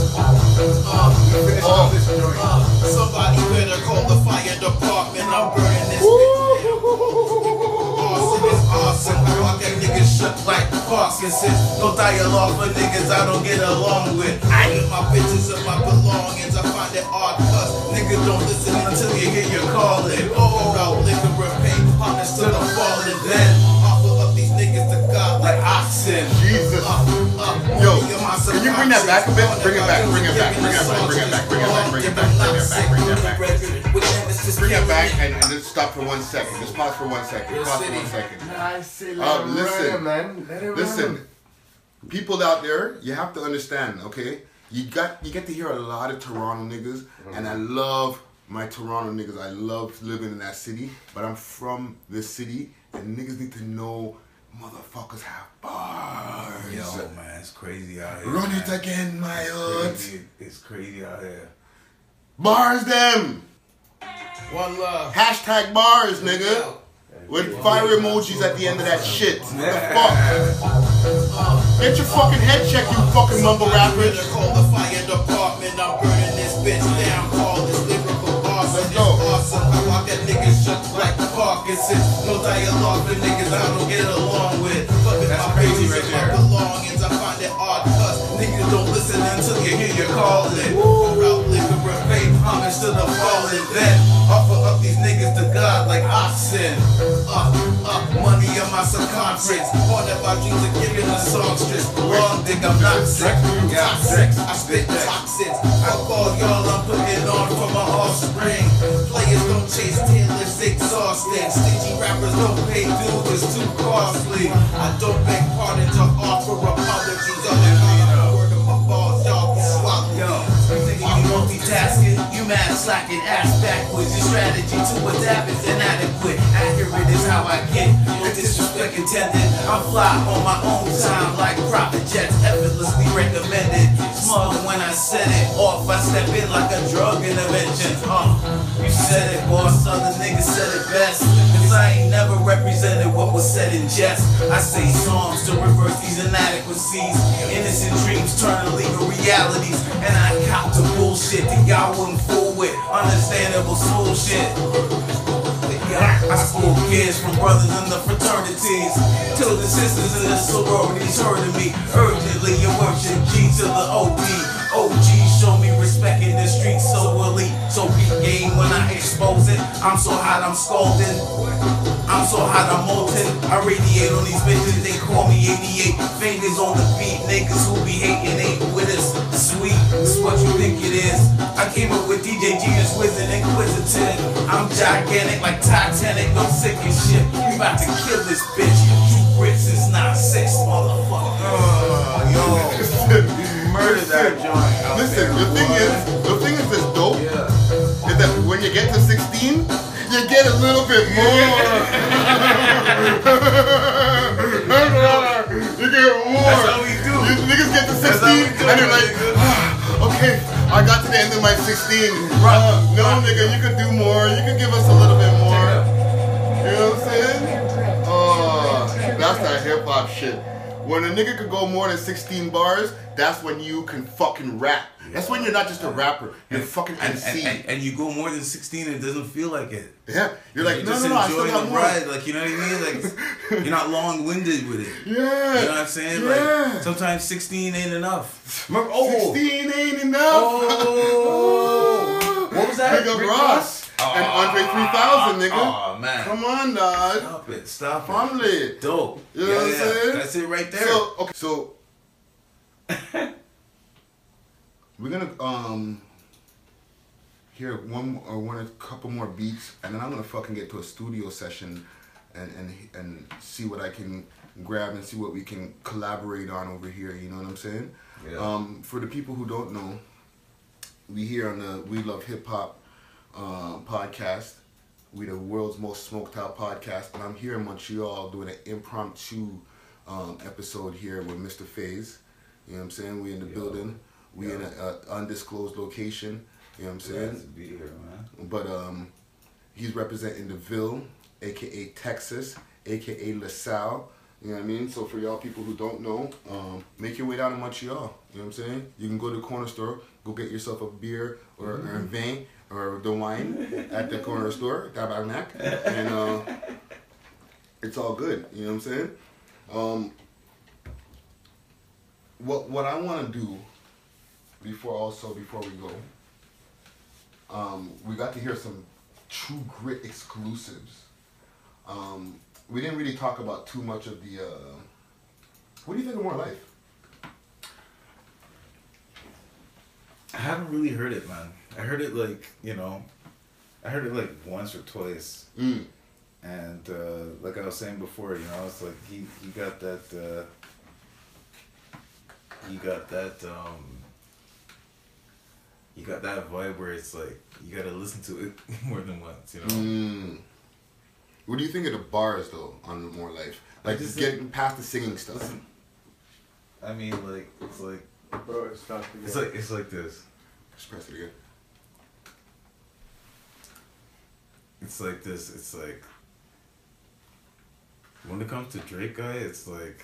Oh, somebody better call the fire department. I'm burning this bitch. Arson is awesome. I rock that nigga shut like Parkinson's. No dialogue for niggas I don't get along with. I get my bitches and my belongings. I find it odd cause niggas don't listen until you hear your calling. Oh, out liquor and pay honest to the falling. Then offer up these niggas to God like oxen. Jesus. Uh, uh, Yo, can you bring that back a bit? Bring it back, bring it back, bring it back, bring it back, bring it back, bring it back, bring it back, bring it back, bring it back. Bring it back and, and just stop for one second. Just pause for one second. Pause for one second. Um, listen, man. Let it listen. People out there, you have to understand, okay? You got you get to hear a lot of Toronto niggas, and I love my Toronto niggas. I love living in that city, but I'm from this city, and niggas need to know motherfuckers have bars. Yo, man, it's crazy out here. Run man. it again, my hood. Crazy. It's crazy out here. Bars them. One love. Hashtag bars, nigga. With fire emojis at the end of that shit. What the fuck? Get your fucking head checked, you fucking mumble rappers. Call the fire department. I'm burning this bitch down. Call this lyrical arson. It's awesome. I rock that nigga shut like Parkinson's. No dialogue for niggas I don't get along with. Fucking my crazy right there. My belongings. I find it odd cause niggas don't listen until you hear your calling. Route liquor and pay homage to the fallen. Then offer up these niggas to God like oxen. Uh, uh, money on my circumference. All that my dreams are giving the songstress. Wrong dick, I'm not sick. Toxic, I spit toxins. I call y'all, I'm putting on for my offspring. Players don't chase tail, it's exhausting. Stingy rappers don't pay dues, it's too costly. I don't beg pardon to offer up slacking ass backwards. Your strategy to adapt is inadequate. Accurate is how I get. No disrespect intended. I'm fly on my own time like private jets, effortlessly recommended. Smug when I set it off, I step in like a drug intervention. Uh, you said it, boss. Other niggas said it best. Cause I ain't never represented what was said in jest. I say songs to reverse these inadequacies. Innocent dreams turn to legal realities. And I cop to bullshit that y'all wouldn't fool with. Understandable soul shit. I school kids from brothers in the fraternities till the sisters in the sororities heard of me. Urgently, your worship G to the O D. O G show me respect in the streets so elite. So be game when I expose it. I'm so hot, I'm scalding. I'm so hot, I'm molten. I radiate on these bitches, they call me eighty-eight. Fingers on the beat, niggas who be hating ain't with us. Sweet, it's what you think it is. I came up with D J Genius, Wizard, Inquisitive. I'm gigantic like Titanic, I'm sick as shit. We about to kill this bitch. Two bricks is not six, motherfucker. Oh, yo. Murder that joint. out Listen, there, the thing boy. is, the thing is this dope, Yeah. is that when you get to sixteen, you get a little bit more. You get more. That's how we do. You niggas get to That's how we sixteen, do, and you're my like, nigga. ah, okay, I got to the end of my sixteen. Uh, no, nigga, you could do more. You could give us a little bit more. You know what I'm saying? Oh, that's that hip hop shit. When a nigga could go more than sixteen bars, that's when you can fucking rap. That's when you're not just a rapper, you're fucking And, M C. and, and, and you go more than sixteen, it doesn't feel like it. Yeah, you're like, you no, just no, no, I enjoy still got the more. ride, like, you know what I mean? Like, you're not long-winded with it. Yeah. You know what I'm saying? Yeah. Like, sometimes sixteen ain't enough. Remember, oh, sixteen ain't enough. Oh. What was that? Big up Rick Ross and Andre three thousand, nigga. Oh, man. Come on, dog. Stop it. Stop it. Family. Dope. You know yeah, what I'm yeah. saying? That's it right there. So, okay, so we're gonna um hear one or one a couple more beats, and then I'm gonna fucking get to a studio session and and and see what I can grab and see what we can collaborate on over here. You know what I'm saying? Yeah. Um, for the people who don't know, we here on the We Love Hip Hop uh, podcast. We the world's most smoked out podcast, and I'm here in Montreal doing an impromptu um, episode here with Mister FaZe. You know what I'm saying? We in the Yeah. building. We Yeah. in an undisclosed location. You know what I'm saying? Glad to be here, man. But um, he's representing the Ville, aka Texas, aka LaSalle. You know what I mean? So for y'all people who don't know, um, make your way down to Montreal. You know what I'm saying? You can go to the corner store, go get yourself a beer or, or a vin or the wine at the corner store, Tabarnak, and uh, it's all good. You know what I'm saying? Um, what what I want to do before also before we go. Um, we got to hear some True Grit exclusives. Um, we didn't really talk about too much of the. Uh, what do you think of More Life? I haven't really heard it, man. I heard it like, you know, I heard it like once or twice. Mm. And uh, like I was saying before, you know, it's like he, he got that, uh, he got that, um, you got that vibe where it's like, you gotta listen to it more than once, you know? Mm. What do you think of the bars though on More Life? Like just getting like- past the singing stuff. Listen, I mean, like, it's like, Bro, it's not it's like, it's like this. Just press it again. It's like this. It's like when it comes to Drake guy, it's like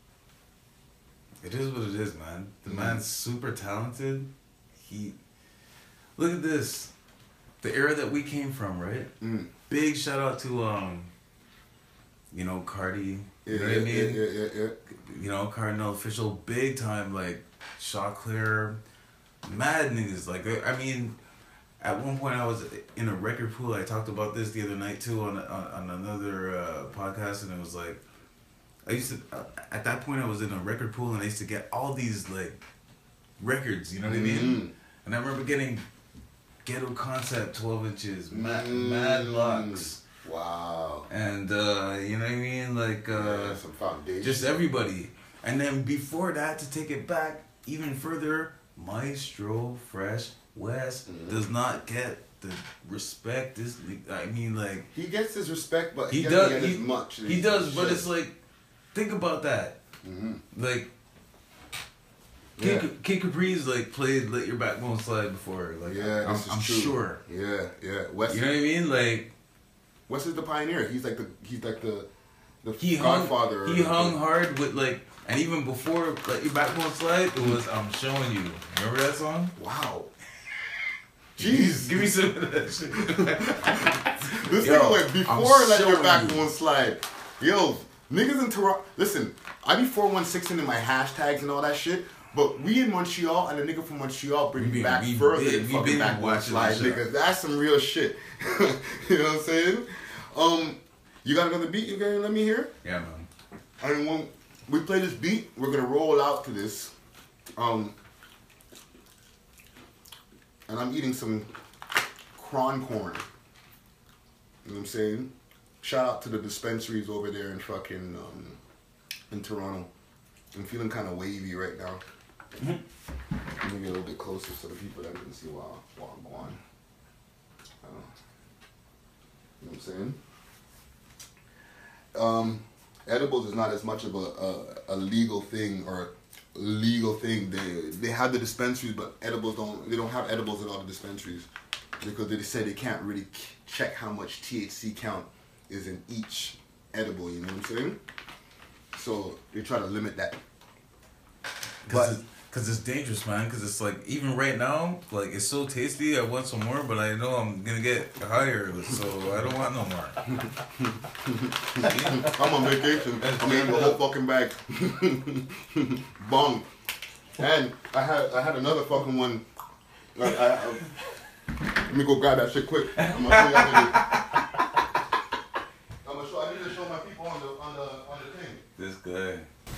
it is what it is, man. The Mhm. man's super talented. He look at this. The era that we came from, right? Mm. Big shout out to um you know, Cardi. Yeah, You know yeah, what I yeah, mean? yeah, yeah, yeah. You know, Cardinal Official, big time, like Shawclear, mad niggas. Like, I mean, at one point I was in a record pool. I talked about this the other night too on on, on another uh, podcast, and it was like, I used to uh, at that point I was in a record pool, and I used to get all these like records. You know what I mean? Mm. And I remember getting Ghetto Concept twelve inches, mad, Mm. mad locks. Wow. And uh, you know what I mean, like uh, Yeah, some foundation. just everybody. And then before that, to take it back even further, Maestro Fresh West Mhm. does not get the respect. This, I mean, like He gets his respect, but he, he doesn't does. get He, as much. he does, but it's like, think about that. Mm-hmm. Like, Yeah. Kid, Kid Capri's like played "Let Your Backbone Slide" before. Like, Yeah, I'm, this is I'm true. sure. Yeah, yeah. Wes, You know what I mean? Like, Wes is the pioneer. He's like the he's like the the he hung, godfather. he of- hung hard with like, and even before "Let Your Backbone Slide," it was "I'm Showing You." Remember that song? Wow. Jeez. Give me some of that shit. This Yo, nigga went I'm before Let Your showing Backbone you. Slide. Yo, niggas in Toronto. Listen, I be four one sixing in my hashtags and all that shit. But we in Montreal and the nigga from Montreal bring We me been- back we further been- than we fucking been Backbone watching Slide, that shit. nigga. That's some real shit. You know what I'm saying? Um, you got another beat you gonna let me hear? Yeah, man. And when we play this beat, we're gonna roll out to this. Um, and I'm eating some cron corn. You know what I'm saying? Shout out to the dispensaries over there in fucking um, in Toronto. I'm feeling kind of wavy right now. Let me get a little bit closer so the people that can see while while I'm going. Uh, you know what I'm saying? Um, edibles is not as much of a, a, a legal thing or a legal thing. They they have the dispensaries, but edibles don't. They don't have edibles at all the dispensaries because they say they can't really k- check how much T H C count is in each edible. You know what I'm saying? So they try to limit that. Cause But- it's, Cause it's dangerous, man. Cause it's like even right now, like it's so tasty. I want some more, but I know I'm gonna get higher, so I don't want no more. I'm on vacation. I'm eating the whole fucking bag. Bong. And I had I had another fucking one. I, I, I, let me go grab that shit quick. I'm gonna show you how to do. I'm gonna show. I need to show my people on the on the on the thing. This guy.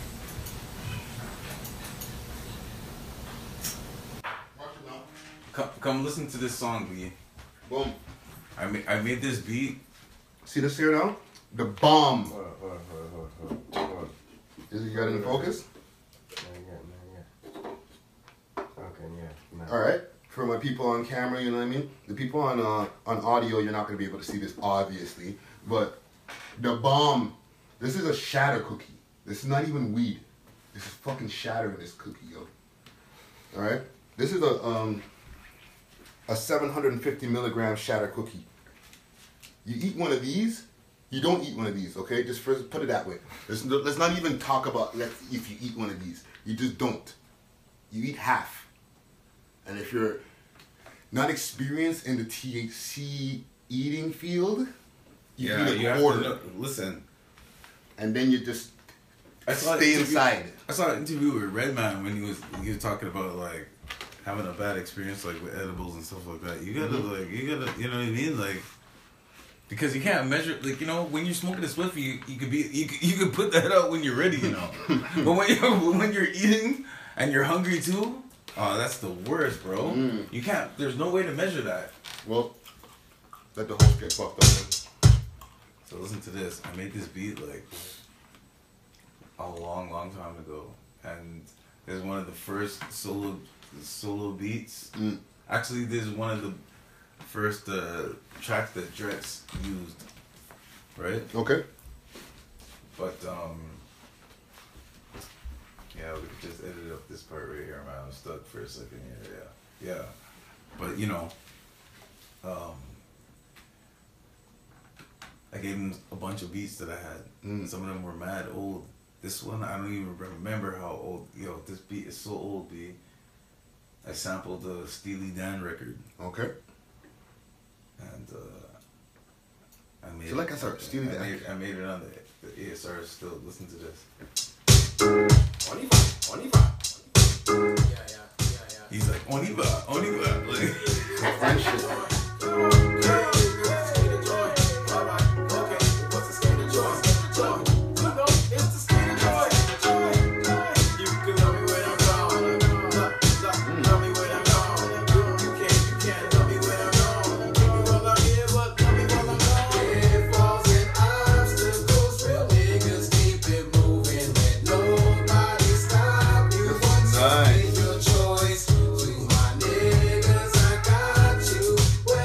Watch it now. Come, come listen to this song, B. Boom. I made I made this beat. See this here now? The bomb. Hold on, hold on, hold on, hold on, hold on. Is it got it in focus? Not yet, not yet. Okay, yeah. Nah. All right. For my people on camera, you know what I mean? The people on uh, on audio, you're not going to be able to see this, obviously. But the bomb, this is a shatter cookie. This is not even weed. This is fucking shatter in this cookie, yo. All right? This is a um a seven hundred fifty milligram shatter cookie. You eat one of these, you don't eat one of these, okay? Just first put it that way. Let's, let's not even talk about let's, if you eat one of these. You just don't. You eat half. And if you're not experienced in the T H C eating field, you Yeah, eat you a have quarter. to know, listen. And then you just I saw an stay interview- inside. I saw an interview with Redman when he was he was talking about like having a bad experience like with edibles and stuff like that. You gotta Mm-hmm. like you gotta you know what I mean like because you can't measure like you know when you're smoking a spliff you you could be you could, you could put that out when you're ready you know but when you when you're eating and you're hungry too oh that's the worst bro Mm. you can't there's no way to measure that. Well, let the host get fucked up then. So listen to this. I made this beat like a long, long time ago, and it's one of the first solo solo beats. Mm. Actually, this is one of the first uh, tracks that Drex used, right? Okay. But um, yeah, we could just edit up this part right here, man. I'm stuck for a second here. Yeah, yeah. But you know, um. I gave him a bunch of beats that I had. Mm. Some of them were mad old. This one, I don't even remember how old. Yo, this beat is so old, B. I sampled the Steely Dan record, Okay. and uh, I made. So like I said, Steely I Dan. made, I made it on the, the A S R. Still, listen to this. twenty-five, twenty-five. Yeah, yeah, yeah, yeah. He's like Oniva, Oniva. Like, French shit. Your choice, to my niggas, I got you.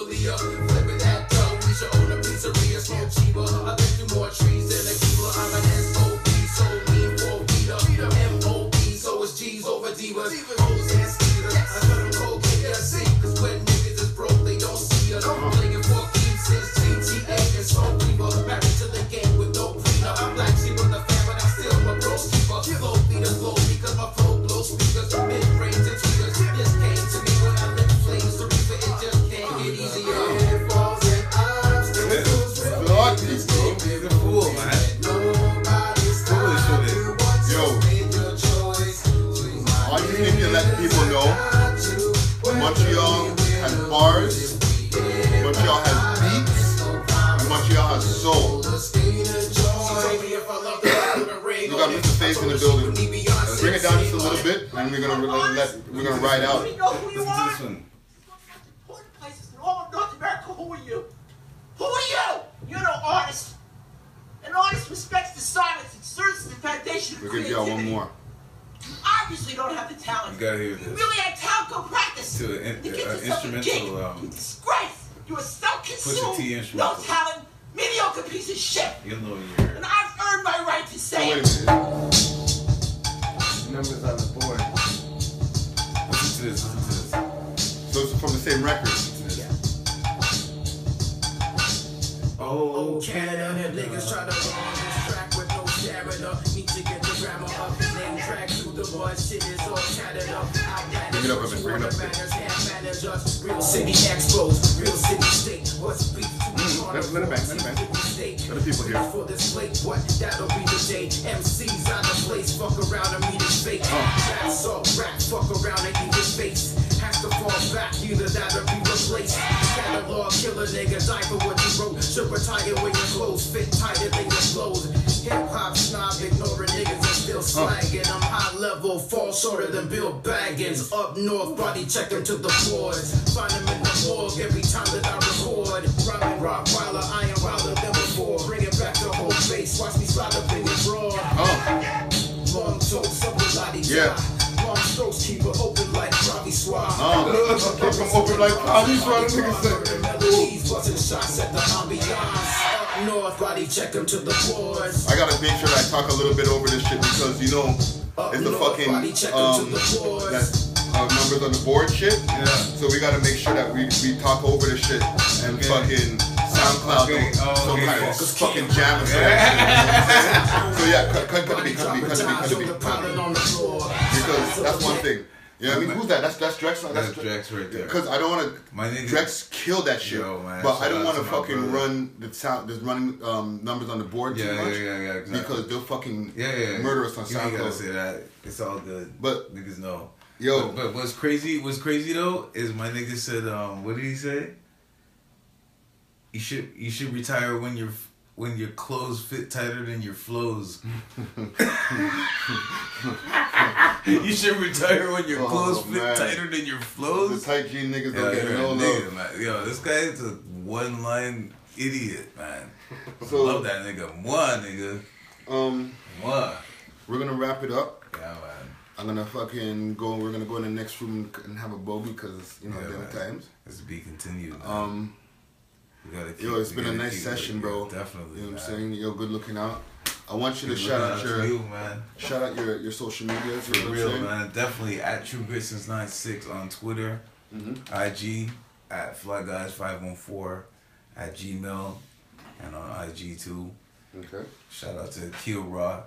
Aaliyah. Flipping that dough, we should own a pizzeria, smoke cheaper. I think through more trees than a keeper. I'm an S O B, so lean for Peter. M O B, so it's G's over divas. Hoes and skeeters, I cut them cold, K S C. Cause when niggas is broke, they don't see us. Playing for keeps since G T A and Soul Reaper. Married to the game with no prenup. I'm black sheep on the fan, but I'm still a bro keeper. Flow beat a flow because my flow blow speakers. Mid-range and tweeters. This came to me when I lit flames. The reaper, it just can't get easier. Falls and ups, Lord, these people. He's a fool, man. Foolish with it. Yo, all you need to let people know, Montreal has bars, Montreal has beats, and Montreal has soul. We got Mister Faith in the building. Let's bring it down just a little bit, and we're gonna let we're gonna ride out. We know who you Listen to are. this one. Important places in all of North America. Who are you? Who are you? You're no artist. An artist respects the silence and serves as the foundation of We're gonna give creativity. y'all one more. You obviously don't have the talent. You gotta hear You this. really had talent. Go practice. To an You in- get uh, yourself a gig. instrumental, um, You disgrace. You're a self-consumed, Pusha T no instrumental. talent, mediocre piece of shit. You know you're. And I've earned my right to Oh, say wait a it. minute. Numbers on the board. Listen to this. Listen to this. So it's from the same record. Oh, Canada, niggas try to run on this track with no stamina. Need to get the grammar up, name track through the mud, shit is all tattered up. Bring it up a bit, bring it up a bit. Banners, hand managers, real city expos, real city state. What's beef to Mm, let- let it bang, let it bang. Let the people hear. For this plate, what? That'll be the day. M Cs out of place, fuck around and meet his fake. That's all rap, fuck around and eat his face. Has to fall back, either that or be replaced. Catalog killer nigga, die for what you wrote. Should retire when your clothes fit tighter than your clothes. Hip hop snob, ignoring niggas and still slagging. I'm high level, fall shorter than Bill Baggins. Up north, body checking to the floors. Find him in the morgue every time that I record. Rhyming Rottweiler, I am wilder than before. Bring it back to home base, watch me slide up in your broad. Oh, Long toes, something like Yeah. Long strokes, keep it open like Robbie Swab. oh. Keep them open like Tommy Swab, niggas say. Melodies, busting shots at the ambiance. Up north, body check them to the boards. I gotta make sure that I talk a little bit over this shit because you know it's the fucking um that uh, numbers on the board shit. Yeah. So we gotta make sure that we, we talk over the shit and Okay. fucking SoundCloud Okay. don't Oh, some okay. kind of fucking jam or something. So yeah, cut cut cut to me, cut to me, cut to me, cut to me. Because that's one thing. You know what I mean? Who's that? That's that's Drex. That's Drex right there. Because I don't want My to. nigga- Drex killed that shit. Yo, man, but I shout don't out want to to my fucking brother. run the sound. There's running um, numbers on the board Yeah, too yeah, much. yeah, yeah, exactly. Because they'll fucking Yeah, yeah. murder us on You ain't gotta SoundCloud. say that. It's all good. But- niggas know. Yo. But, but what's crazy? What's crazy though is my nigga said, um, what did he say? You should you should retire when your when your clothes fit tighter than your flows. You should retire when your Oh, clothes fit man. tighter than your The flows. tight jean niggas Yo, don't get you're a no nigga, love. man. Yo, this guy is a one line idiot, man. So- Love that nigga. One nigga. Um, One. we're gonna wrap it up. Yeah, man. I'm gonna fucking go. We're gonna go in the next room and have a bogey because you know Yeah, dinner man. times. It's to be continued. Man. Um, we gotta keep, yo, it's we been a gotta nice keep session, it, bro. Definitely. You know what I'm man. saying? Yo, good looking out. I want you to Good shout looking out to your you, man. shout out your your social medias. You For know what I'm real, saying? man. Definitely at True Grit since ninety-six on Twitter, Mhm. I G at Fly Guys five one four at Gmail, and on I G too. Okay. Shout out to Keel Raw.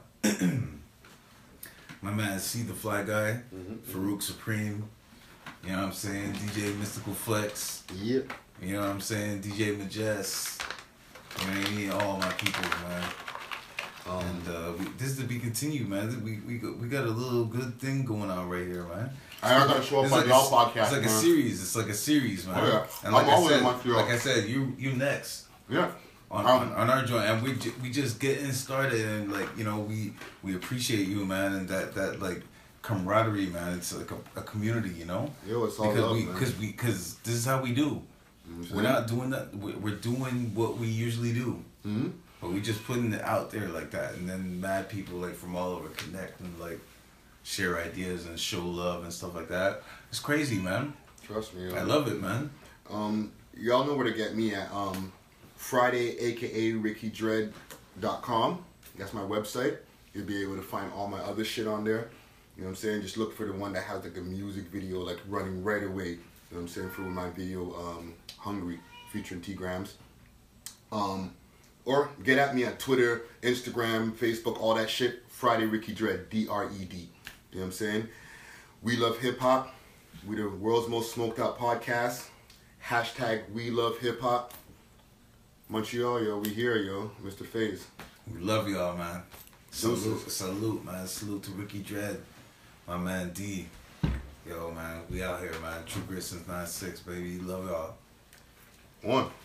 My man C the Fly Guy, Farouk Supreme. You know what I'm saying? D J Mystical Flex. Yep. You know what I'm saying? D J Majest. You know what I mean? All my people, man. Um, And uh, we, this is to be continued, man. We we got, we got a little good thing going on right here, man. I gotta show up It's on like y'all a, podcast, It's like man. a series. It's like a series, man. Oh, yeah. And like I'm I always said, in Montreal. like I said, you you next Yeah. on, Um, on, on our joint, and we ju- we just getting started, and like you know we we appreciate you, man, and that that like camaraderie, man. It's like a, a community, you know. Yo, it's all because love, we man. because we because this is how we do. Mhm. We're not doing that. We're we're doing what we usually do. Mhm. But we just putting it out there like that, and then mad people like from all over connect and like share ideas and show love and stuff like that. It's crazy, man. Trust me. yo. I love it, man. Um, y'all know where to get me at. Um, Friday, aka Ricky Dread dot com. That's my website. You'll be able to find all my other shit on there. You know what I'm saying? Just look for the one that has like a music video like running right away. You know what I'm saying? For my video, um, Hungry, featuring T Grams. Um, or get at me at Twitter, Instagram, Facebook, all that shit. Friday Ricky Dread, D R E D. You know what I'm saying? We love hip hop. We the world's most smoked out podcast. Hashtag we love hip hop. Montreal, yo, we here, yo. Mister FaZe. We love y'all, man. Salute, Deuces. salute, man. Salute to Ricky Dread, my man D. Yo, man, we out here, man. True Grit since nine six, baby. Love y'all. One.